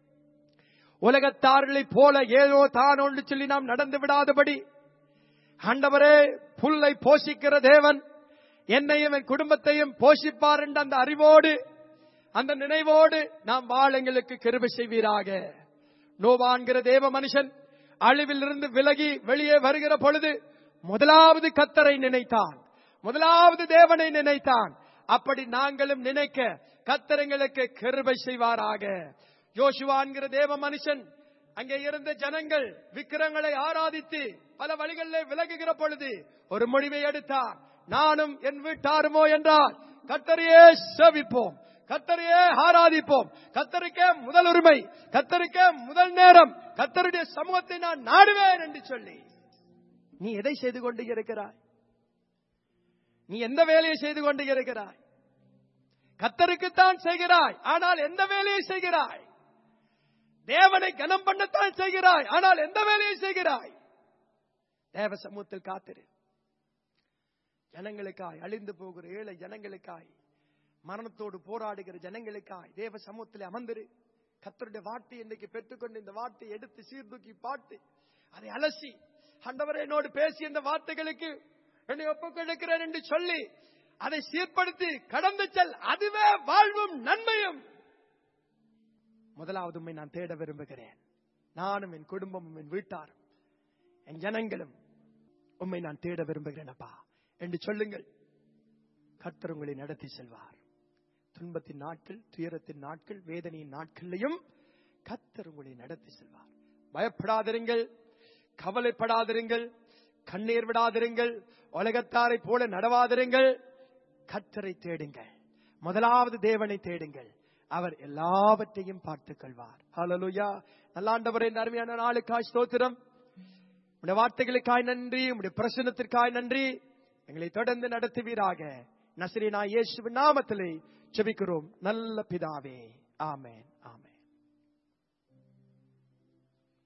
உலகத்தார்களை போல ஏதோ தானோ என்று சொல்லி நாம் நடந்து விடாதபடி, ஆண்டவரே, புல்லை போஷிக்கிற தேவன் என்னையும் என் குடும்பத்தையும் போஷிப்பார் என்ற அந்த அறிவோடு, அந்த நினைவோடு நாம் வாழ எங்களுக்கு கிருபை செய்வீராக. நோவான்கிற தேவ மனுஷன் அழிவில் இருந்து விலகி வெளியே வருகிற பொழுது முதலாவது கர்த்தரை நினைத்தான், முதலாவது தேவனை நினைத்தான். அப்படி நாங்களும் நினைக்க கர்த்தர் எங்களுக்கு கிருபை செய்வாராக. யோசுவா என்கிற தேவ மனுஷன் அங்கே இருந்த ஜனங்கள் விக்கிரங்களை ஆராதித்து பல வழிகளில் விலகுகிற பொழுது ஒரு முடிவை எடுத்தார். நானும் என் வீட்டாருமோ என்றால் கர்த்தரையே சேவிப்போம், கர்த்தரையே ஆராதிப்போம், கர்த்தருக்கே முதல் உரிமை, கர்த்தருக்கே முதல் நேரம், கர்த்தருடைய சமூகத்தை நான் நாடுவேன் என்று சொல்லி, நீ எதை செய்து கொண்டு இருக்கிறாய்? நீ எந்த வேலையை செய்து கொண்டு இருக்கிறாய்? கர்த்தருக்குத்தான் செய்கிறாய், ஆனால் எந்த வேலையை செய்கிறாய்? தேவனை கனம் பண்ணத்தான் செய்கிறாய், ஆனால் எந்த வேலையை செய்கிறாய்? தேவ சமூகத்தில் காத்திரு. ஜனங்களுக்காய், அழிந்து போகிற ஏழை ஜனங்களுக்காய், மரணத்தோடு போராடுகிற ஜனங்களுக்காய் தேவ சமூகத்தில் அமர்ந்திரு. கர்த்தருடைய வார்த்தை இன்றைக்கு பெற்றுக்கொண்டு இந்த வார்த்தையை எடுத்து சீர்தூக்கி பாட்டு அதை அலசி, ஆண்டவரே என்னோடு பேசி இந்த வார்த்தைகளுக்கு என்னை ஒப்புக்கொடுக்கிறேன் என்று சொல்லி அதை சீர்படுத்தி கடந்து செல். அதுவே வாழ்வும் நன்மையும். முதலாவது உம்மை நான் தேட விரும்புகிறேன். நானும் என் குடும்பமும் என் வீட்டாரும் என் ஜனங்களும் உம்மை நான் தேட விரும்புகிறேன் அப்பா என்று சொல்லுங்கள். கர்த்தர் உங்களை நடத்தி செல்வார். துன்பத்தின் நாட்கள், துயரத்தின் நாட்கள், வேதனையின் நாட்களிலும் கர்த்தர் உங்களை நடத்தி செல்வார். பயப்படாதிருங்கள், கவலைப்படாதிருங்கள், கண்ணீர் விடாதிருங்கள், உலகத்தாரை போல நடவாதிருங்கள். கர்த்தரை தேடுங்கள், முதலாவது தேவனை தேடுங்கள், அவர் எல்லாவற்றையும் பார்த்துக் கொள்வார். ஹல்லேலூயா. நல்லாண்டவரே, அருமையான நாளுக்காய் ஸ்தோத்திரம். உடைய வார்த்தைகளுக்காய் நன்றி, உடைய பிரசன்னத்திற்காய் நன்றி. எங்களை தொடர்ந்து நடத்துவீராக. நசரேயனாகிய இயேசுவின் நாமத்திலே ஜெபிக்கிறோம் நல்ல பிதாவே. ஆமென், ஆமென்.